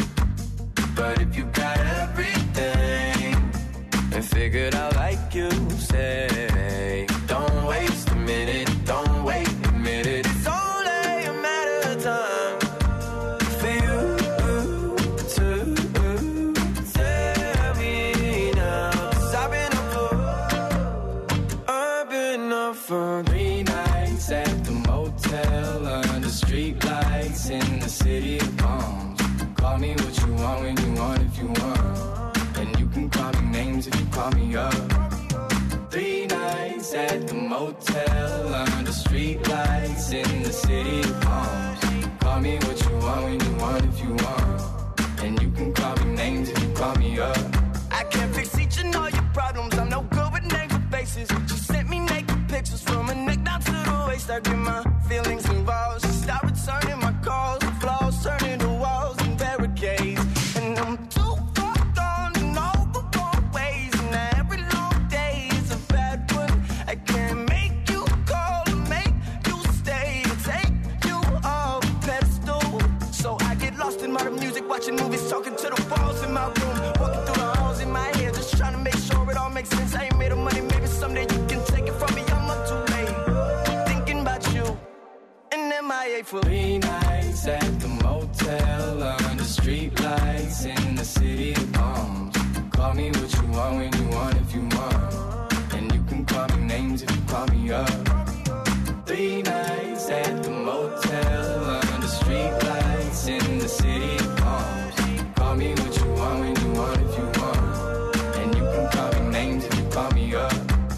But if you got everything and figured out like you say, don't waste a minute, don't wait a minute. It's only a matter of time for you to tell me now. 'Cause I've been up for, I've been up for three nights at the motel under street lights in the city of palms. Call me what you want when you want if you want. And you can call me names if you call me up. Three nights at the motel under street lights in the city of palms. Call me what you want when you want if you want. And you can call me names if you call me up. I can't fix each and all your problems. I'm no good with names or faces. She sent me naked pictures from her neck down to the waist. I get my feelings involved. She stopped returning my calls. The flaws turning to walls and barricades. And I'm too far gone in all the wrong ways. And every long day is a bad one. I can't make you call or make you stay or take you off a pedestal. So I get lost in modern music, watching movies, talking to the walls in my room, walking through the halls in my head, just trying to make sure it all makes sense. I ain't made of money, maybe someday you can take it from me. I'm up too late, thinking about you. And M I A for three nights at the motel under street lights in the city of palms. Call me what you want when you want if you want. And you can call me names if you call me up. Three nights at the motel under street lights in the city of palms. Call me what you want when you want if you want. And you can call me names if you call me up.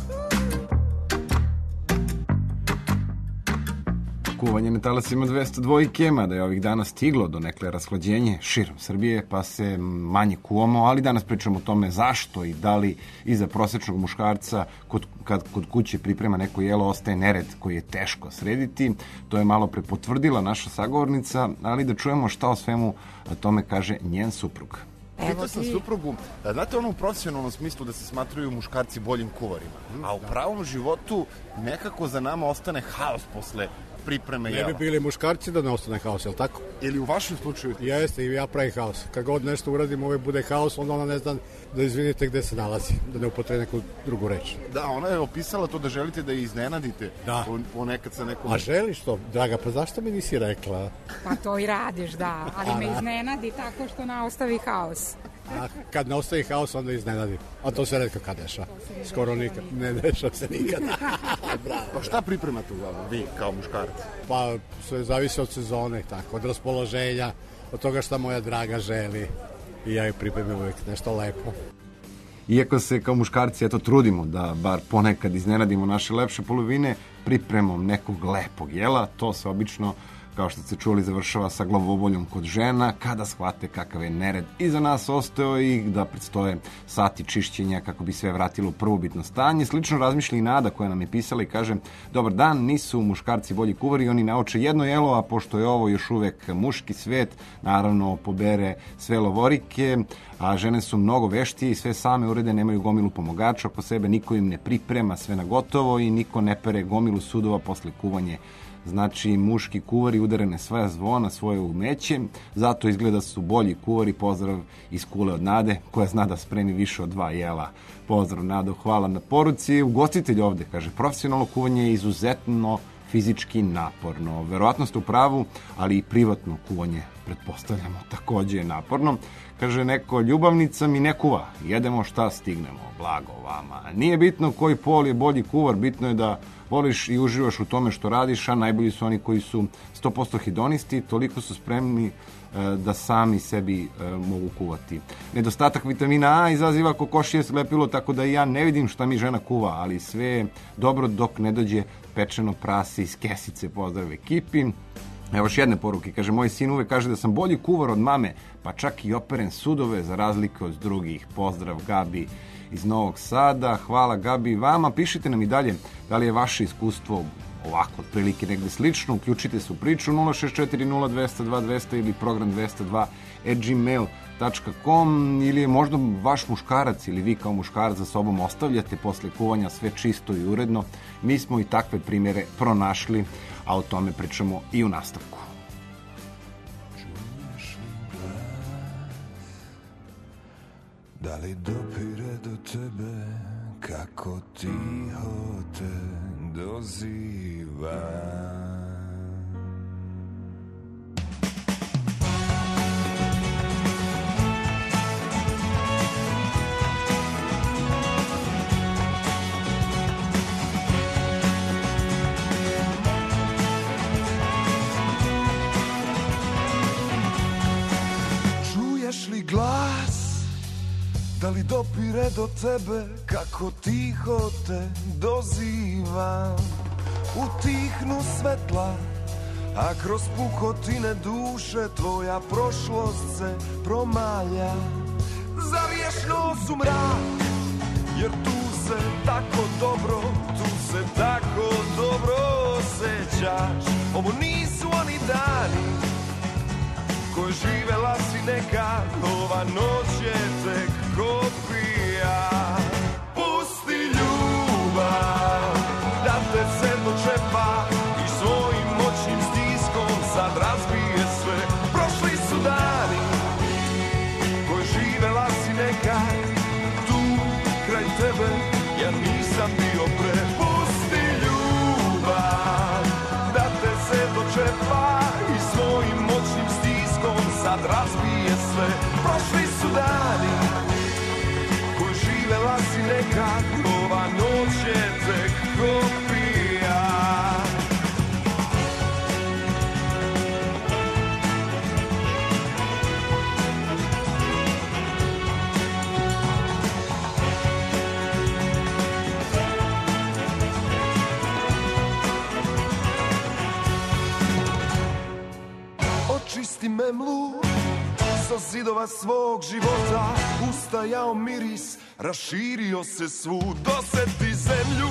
Kuvanje na talasima dvesta dvojke, mada je ovih dana stiglo do nekle rashlađenje širom Srbije, pa se manje kuvamo, ali danas pričamo o tome zašto i da li iza prosečnog muškarca kod, kad kod kuće priprema neko jelo ostaje nered koji je teško srediti. To je malo pre potvrdila naša sagovornica, ali da čujemo šta o svemu tome kaže njen suprug. Pitao sam suprugu, znate ono u profesionalnom smislu da se smatruju muškarci boljim kuvarima, a u pravom životu nekako za nama ostane haos posle pripreme jela. Ne bi bili muškarci da ne ostane haos, je li tako? Ili u vašem slučaju? Jeste, i ja pravim haos. Kad god nešto uradim, uvijek bude haos, onda ona ne zna da izvinite gde se nalazi, da ne upotrebe neku drugu reč. Da, ona je opisala to da želite da je iznenadite. Da. Ponekad sa nekom... A želiš to? Draga, pa zašto mi nisi rekla? Pa to i radiš, da. Ali me iznenadi tako što ne ostavi haos. A kad ne ostavi haos, onda iznenadi. A to se redko kad deša. Skoro nikad. Ne deša se nikad. Pa šta pripremate uglavnom, vi kao muškarci? Pa sve zavisi od sezone, tako, od raspoloženja, od toga šta moja draga želi. I ja joj pripremim uvijek nešto lepo. Iako se kao muškarci eto trudimo da bar ponekad iznenadimo naše lepše polovine pripremom nekog lepog jela, to se obično, kao što ste čuli, završava sa glavoboljom kod žena kada shvate kakav je nered iza nas ostao i da predstoje sati čišćenja kako bi sve vratilo u prvobitno stanje. Slično razmišlja i Nada koja nam je pisala i kaže: dobar dan, nisu muškarci bolji kuvari, oni nauče jedno jelo, a pošto je ovo još uvek muški svet, naravno pobere sve lovorike, a žene su mnogo veštije i sve same urede, nemaju gomilu pomogača oko sebe, niko im ne priprema sve na gotovo i niko ne pere gomilu sudova posle kuvanje. Znači, muški kuvari udarene svoja zvona, svoje umeće, zato izgleda su bolji kuvari. Pozdrav iz Kule od Nade, koja zna da spremi više od dva jela. Pozdrav, Nado, hvala na poruci. Ugostitelj ovde kaže: profesionalno kuvanje je izuzetno fizički naporno. Verovatno ste u pravu, ali i privatno kuvanje, pretpostavljamo, takođe je naporno. Kaže neko, ljubavnica mi ne kuva, jedemo šta stignemo, blago vama. Nije bitno koji pol je bolji kuvar, bitno je da voliš i uživaš u tome što radiš, a najbolji su oni koji su sto posto hedonisti, toliko su spremni da sami sebi mogu kuvati. Nedostatak vitamina A izaziva kokošije slepilo, tako da i ja ne vidim šta mi žena kuva, ali sve je dobro dok ne dođe pečeno prase iz kesice. Pozdrav ekipi. Evo još jedne poruke. Kaže, moj sin uvek kaže da sam bolji kuvar od mame, pa čak i operem sudove za razliku od drugih. Pozdrav Gabi iz Novog Sada. Hvala Gabi vama. Pišite nam i dalje da li je vaše iskustvo ovako, otprilike negde slično. Uključite se u priču nula šest četiri nula dva nula dva dva nula ili program dvesta dva at gmail dot com ili je možda vaš muškarac ili vi kao muškarac za sobom ostavljate posle kuvanja sve čisto i uredno. Mi smo i takve primjere pronašli, a o tome pričamo i u nastavku. Da li dopire do tebe kako tiho te doziva? Čuješ li glas? Da li dopire do tebe kako tiho te dozivam? Utihnu svetla, a kroz pukotine duše tvoja prošlost se promalja. Zaviješ nos u mrak, jer tu se tako dobro, tu se tako dobro osjećaš. Ovo nisu oni dani koje živela si nekad, ova noć je tek kopija. Pusti ljubav da te se dočepa i svojim moćnim stiskom sad razbije sve. Prošli su dani koje živela si nekad, tu kraj tebe ja nisam bio pre. Pusti ljubav da te se dočepa i svojim moćnim stiskom sad razbije sve. Prošli su dani koji živela si nekad, ova noć je tek kopija. Očisti memlu sa zidova svog života, ustajao miris, raširio se svud. Doseti zemlju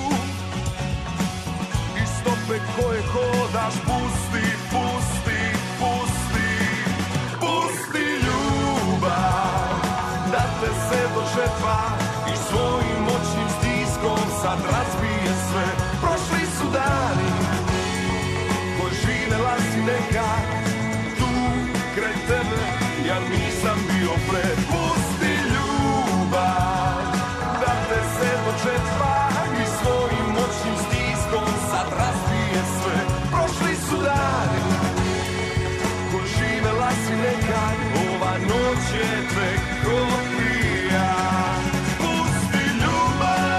i stope koje hodaš, pusti, pusti, pusti, pusti ljubav da te se dočepa i svojim moćnim stiskom sad razbije sve. Prošli su dani koji živela si nekad, tu kraj tebe ja nisam bio pre. Pusti ljubav da te se dočepa i svojim moćnim stiskom sad razbije sve. Prošli su dani koji živela si nekad, ova noć je tek kopija. Pusti ljubav.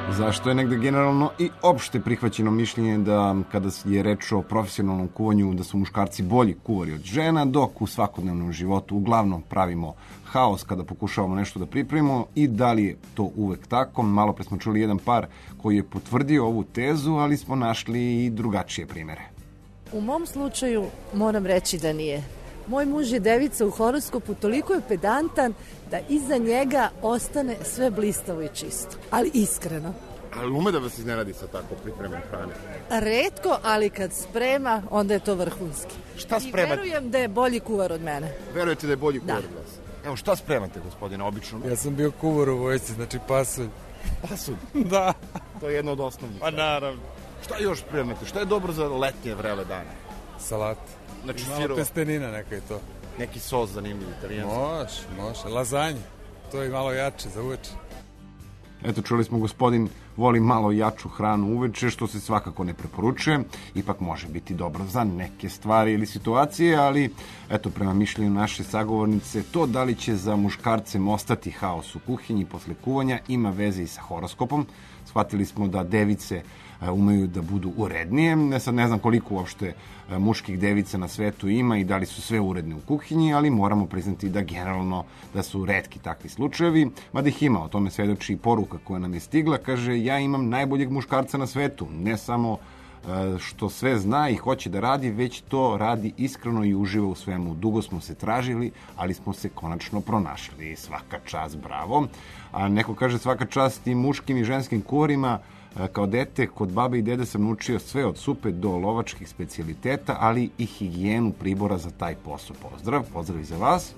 Zašto je negde generalno i opšte prihvaćeno mišljenje da kada je reč o profesionalnom kuvanju da su muškarci bolji kuvari od žena, dok u svakodnevnom životu uglavnom pravimo haos kada pokušavamo nešto da pripremimo i da li je to uvek tako. Malo pre smo čuli jedan par koji je potvrdio ovu tezu, ali smo našli i drugačije primere. U mom slučaju moram reći da nije. Moj muž je devica u horoskopu, toliko je pedantan da iza njega ostane sve blistavo i čisto, ali iskreno. Ali ume da vas iznenadi sa tako pripremom hrane? Retko, ali kad sprema, onda je to vrhunski. Šta spremate? I verujem da je bolji kuvar od mene. Verujete da je bolji kuvar od vas? Evo, šta spremate, gospodine, obično? Ja sam bio kuvar u vojsci, znači pasulj. Pasulj? Da. To je jedno od osnovnih. Pa naravno. Šta još spremate? Šta je dobro za letnje vrele dane? Salat. Znači, malo sirova. testenina neka je to. Neki sos zanimljiv, italijanski. Može, može. Lazanje. To je malo jače za uveče. Eto, čuli smo, gospodin voli malo jaču hranu uveče, što se svakako ne preporučuje. Ipak može biti dobro za neke stvari ili situacije, ali eto, prema mišljenju naše sagovornice, to da li će za muškarcem ostati haos u kuhinji posle kuvanja ima veze i sa horoskopom. Shvatili smo da device umeju da budu urednije. Ne, sad ne znam koliko uopšte muških devica na svetu ima i da li su sve uredne u kuhinji, ali moramo priznati da generalno da su retki takvi slučajevi, mada ih ima, o tome svedoči i poruka koja nam je stigla, kaže ja imam najboljeg muškarca na svetu, ne samo što sve zna i hoće da radi, već to radi iskreno i uživa u svemu. Dugo smo se tražili, ali smo se konačno pronašli. Svaka čast, bravo. A neko kaže svaka čast i muškim i ženskim kuvarima. Kao dete, kod babe i dede sam naučio sve od supe do lovačkih specijaliteta, ali i higijenu pribora za taj posao. Pozdrav, pozdrav i za vas.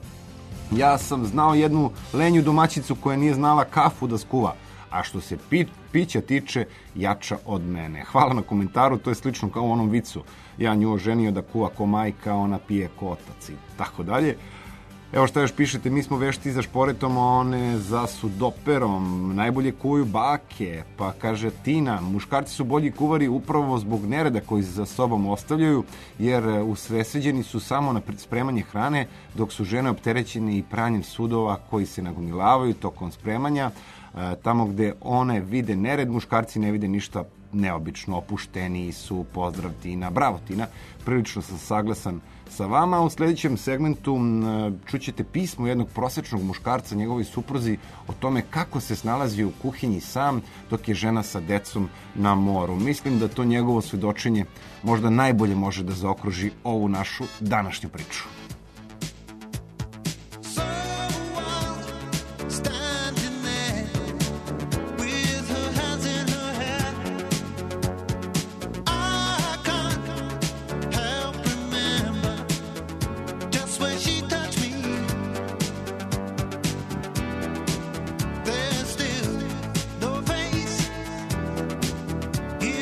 Ja sam znao jednu lenju domaćicu koja nije znala kafu da skuva, a što se pi, pića tiče, jača od mene. Hvala na komentaru, to je slično kao u onom vicu. Ja nju oženio da kuva ko majka, ona pije ko otac i tako dalje. Evo šta još pišete, mi smo vešti za šporetom, a one za sudoperom. Najbolje kuju bake, pa kaže Tina, muškarci su bolji kuvari upravo zbog nereda koji za sobom ostavljaju, jer usredsređeni su samo na spremanje hrane, dok su žene opterećene i pranjem sudova koji se nagomilavaju tokom spremanja. Tamo gde one vide nered, muškarci ne vide ništa neobično, opušteniji su. Pozdrav Tina. Bravo Tina, prilično sam saglasan sa vama. U sledećem segmentu čućete pismo jednog prosečnog muškarca njegovoj supruzi o tome kako se snalazi u kuhinji sam dok je žena sa decom na moru. Mislim da to njegovo svedočenje možda najbolje može da zaokruži ovu našu današnju priču.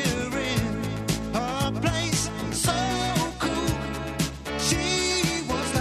Place so cool, she was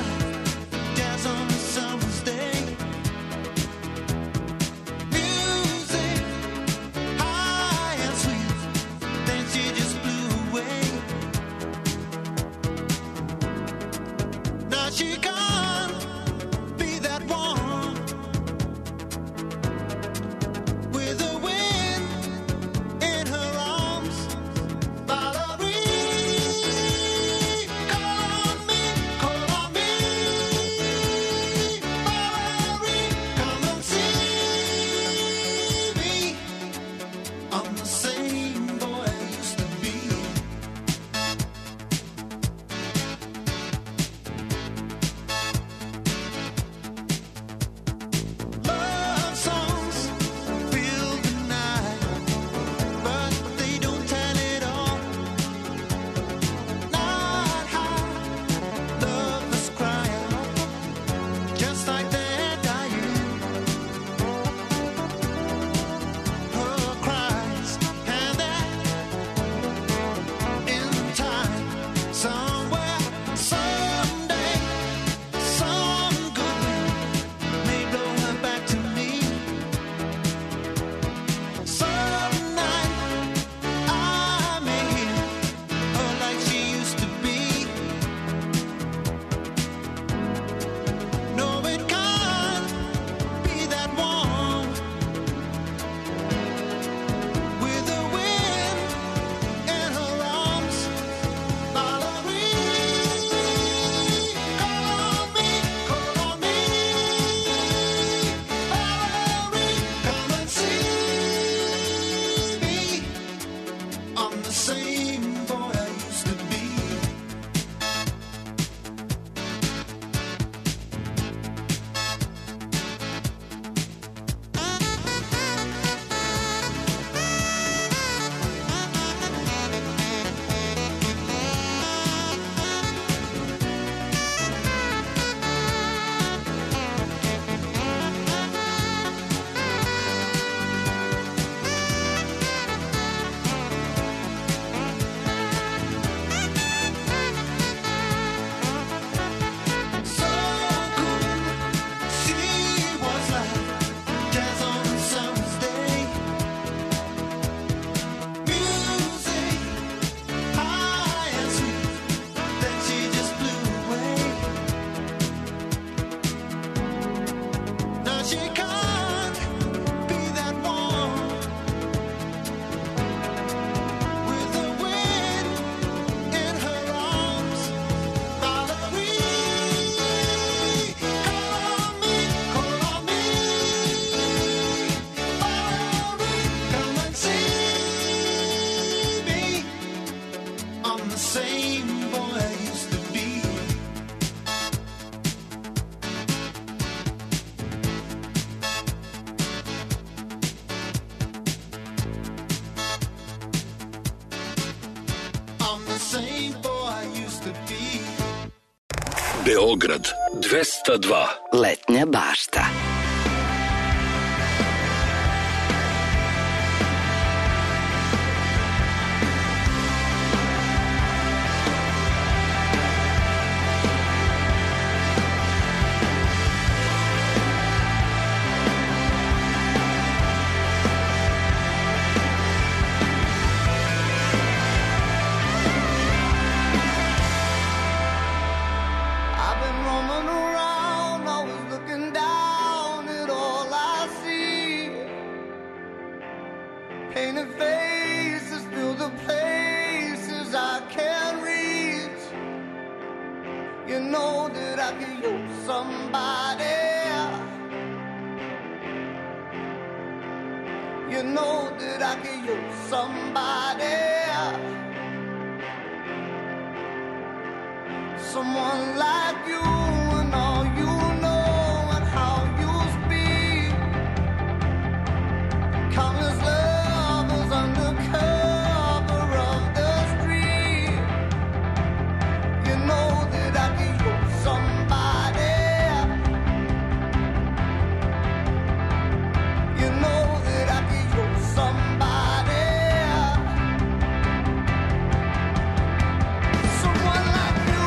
saint boy I used to be. Beograd dvesta dva. Letnja bašta. I've been roaming around, always looking down at all I see. Painted faces fill the places I can't reach. You know that I could use somebody. You know that I could use somebody. Someone like you and all you know and how you speak. Countless lovers under cover of the street. You know that I could use somebody. You know that I could use somebody. Someone like you.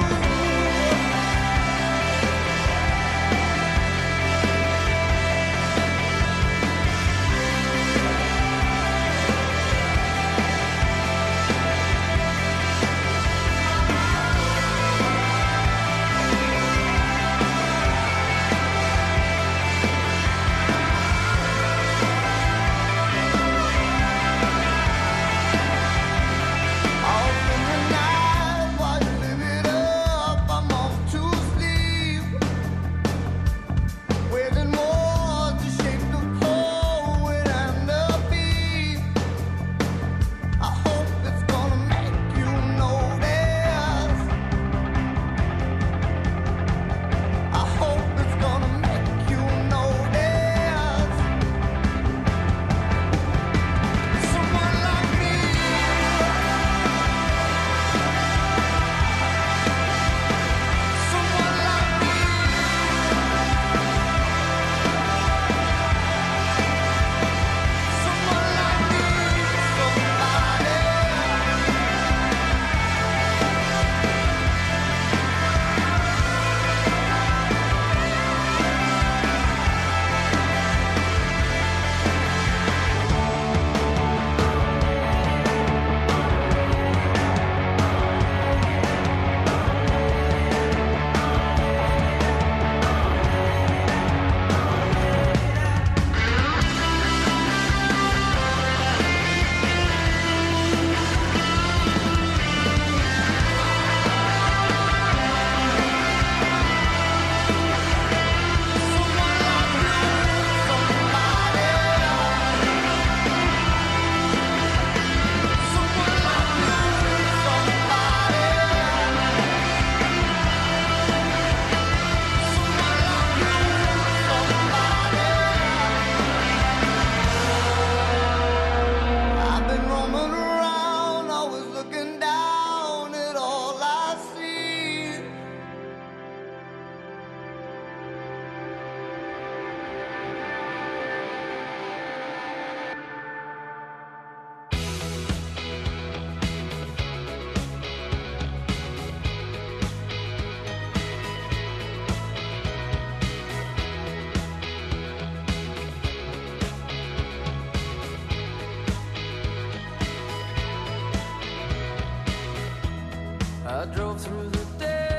I drove through the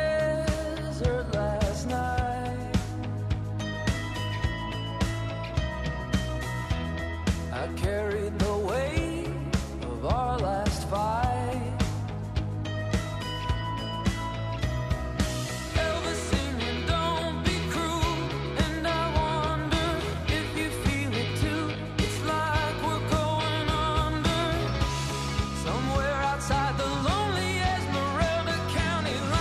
desert last night. I carried the weight of our last fight. Elvis singing, don't be cruel. And I wonder if you feel it too. It's like we're going under. Somewhere outside the lonely Esmeralda County line.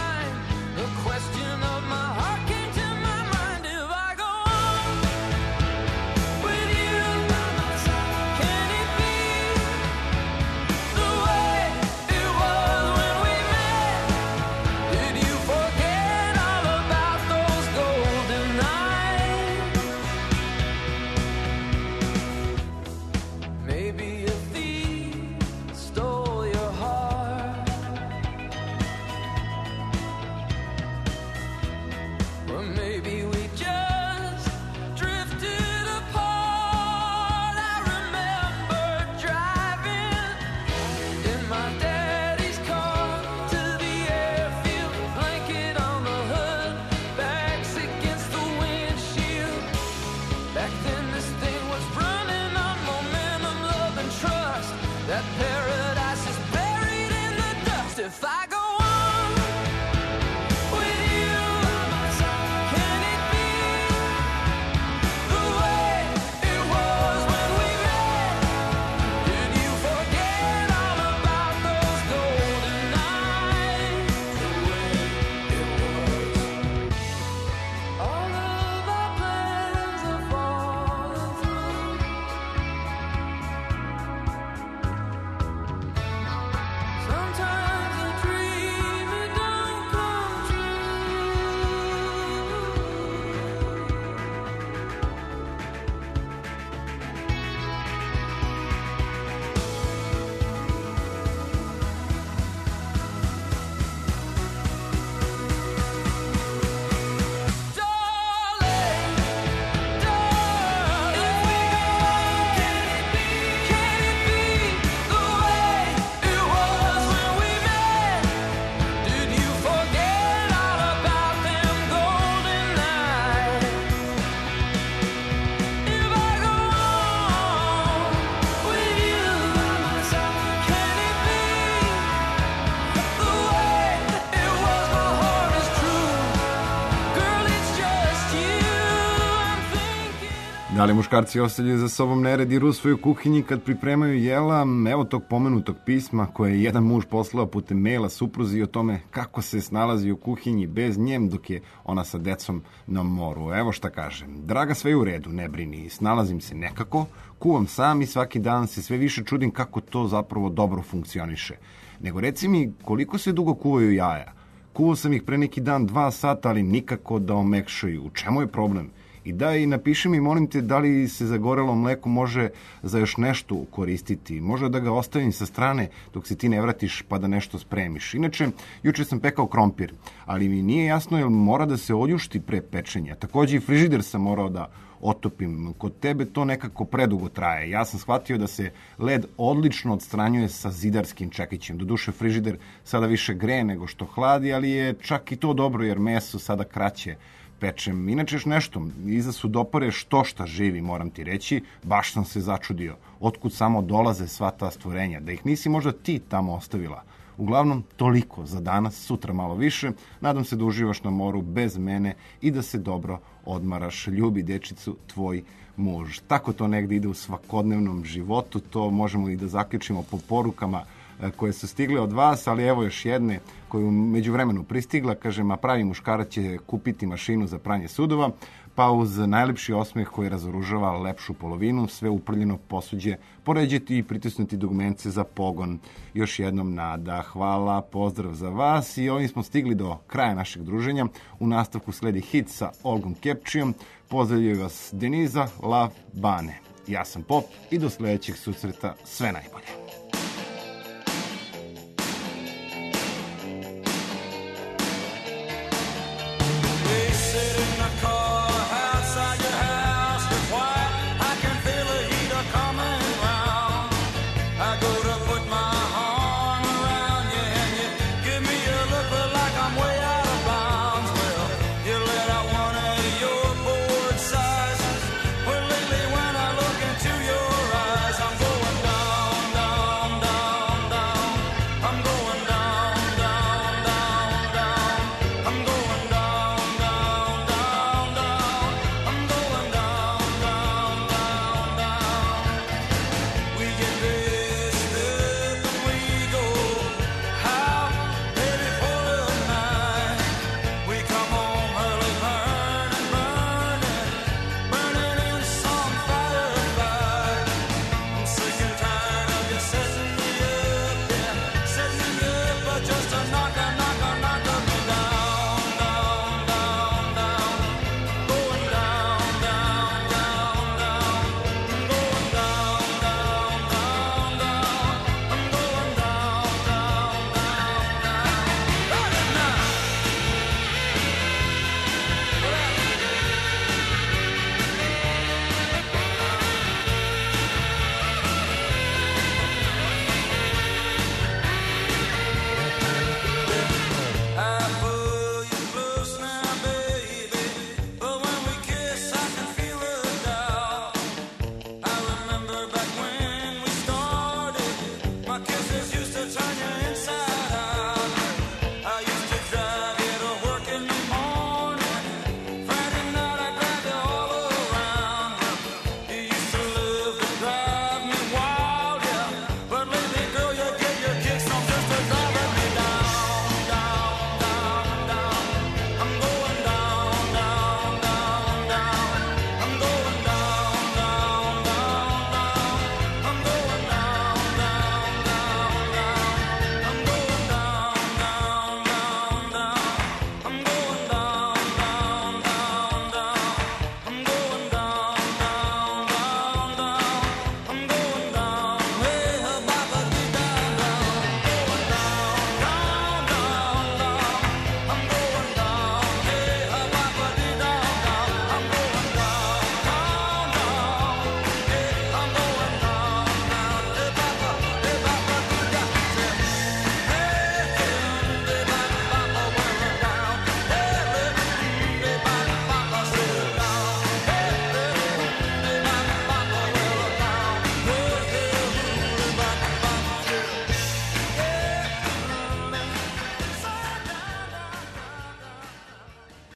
Da li muškarci ostavljaju za sobom nered i ru svoju kuhinji kad pripremaju jela? Evo tog pomenutog pisma koje je jedan muž poslao putem maila supruzi o tome kako se snalazi u kuhinji bez njem dok je ona sa decom na moru. Evo šta kaže. Draga, sve je u redu, ne brini, snalazim se nekako, kuvam sam i svaki dan se sve više čudim kako to zapravo dobro funkcioniše. Nego reci mi koliko se dugo kuvaju jaja? Kuvao sam ih pre neki dan dva sata, ali nikako da omekšaju. U čemu je problem? I daj, napiši mi, molim te, da li se zagorelo mleko može za još nešto koristiti. Može da ga ostavim sa strane dok se ti ne vratiš pa da nešto spremiš. Inače, juče sam pekao krompir, ali mi nije jasno jer mora da se oljušti pre pečenja. Takođe i frižider sam morao da otopim. Kod tebe to nekako predugo traje. Ja sam shvatio da se led odlično odstranjuje sa zidarskim čekićem. Doduše, frižider sada više greje nego što hladi, ali je čak i to dobro jer meso sada kraće pečem. Inače još nešto, iza sudopare što šta živi, moram ti reći, baš sam se začudio. Otkud samo dolaze sva ta stvorenja, da ih nisi možda ti tamo ostavila. Uglavnom, toliko za danas, sutra malo više. Nadam se da uživaš na moru bez mene i da se dobro odmaraš. Ljubi dečicu, tvoj muž. Tako to negde ide u svakodnevnom životu, to možemo i da zaključimo po porukama koje su stigle od vas, ali evo još jedne koju među vremenu pristigla, kažem, a pravi muškarac će kupiti mašinu za pranje sudova, pa uz najlepši osmeh koji razoružava lepšu polovinu, sve uprljeno posuđe, poređeti i pritisnuti dugmence za pogon. Još jednom nada, hvala, pozdrav za vas i ovim smo stigli do kraja našeg druženja. U nastavku sledi hit sa Olgom Kepčijom, pozdravljaju vas Deniza, Lav, Bane. Ja sam Pop i do sledećeg susreta sve najbolje.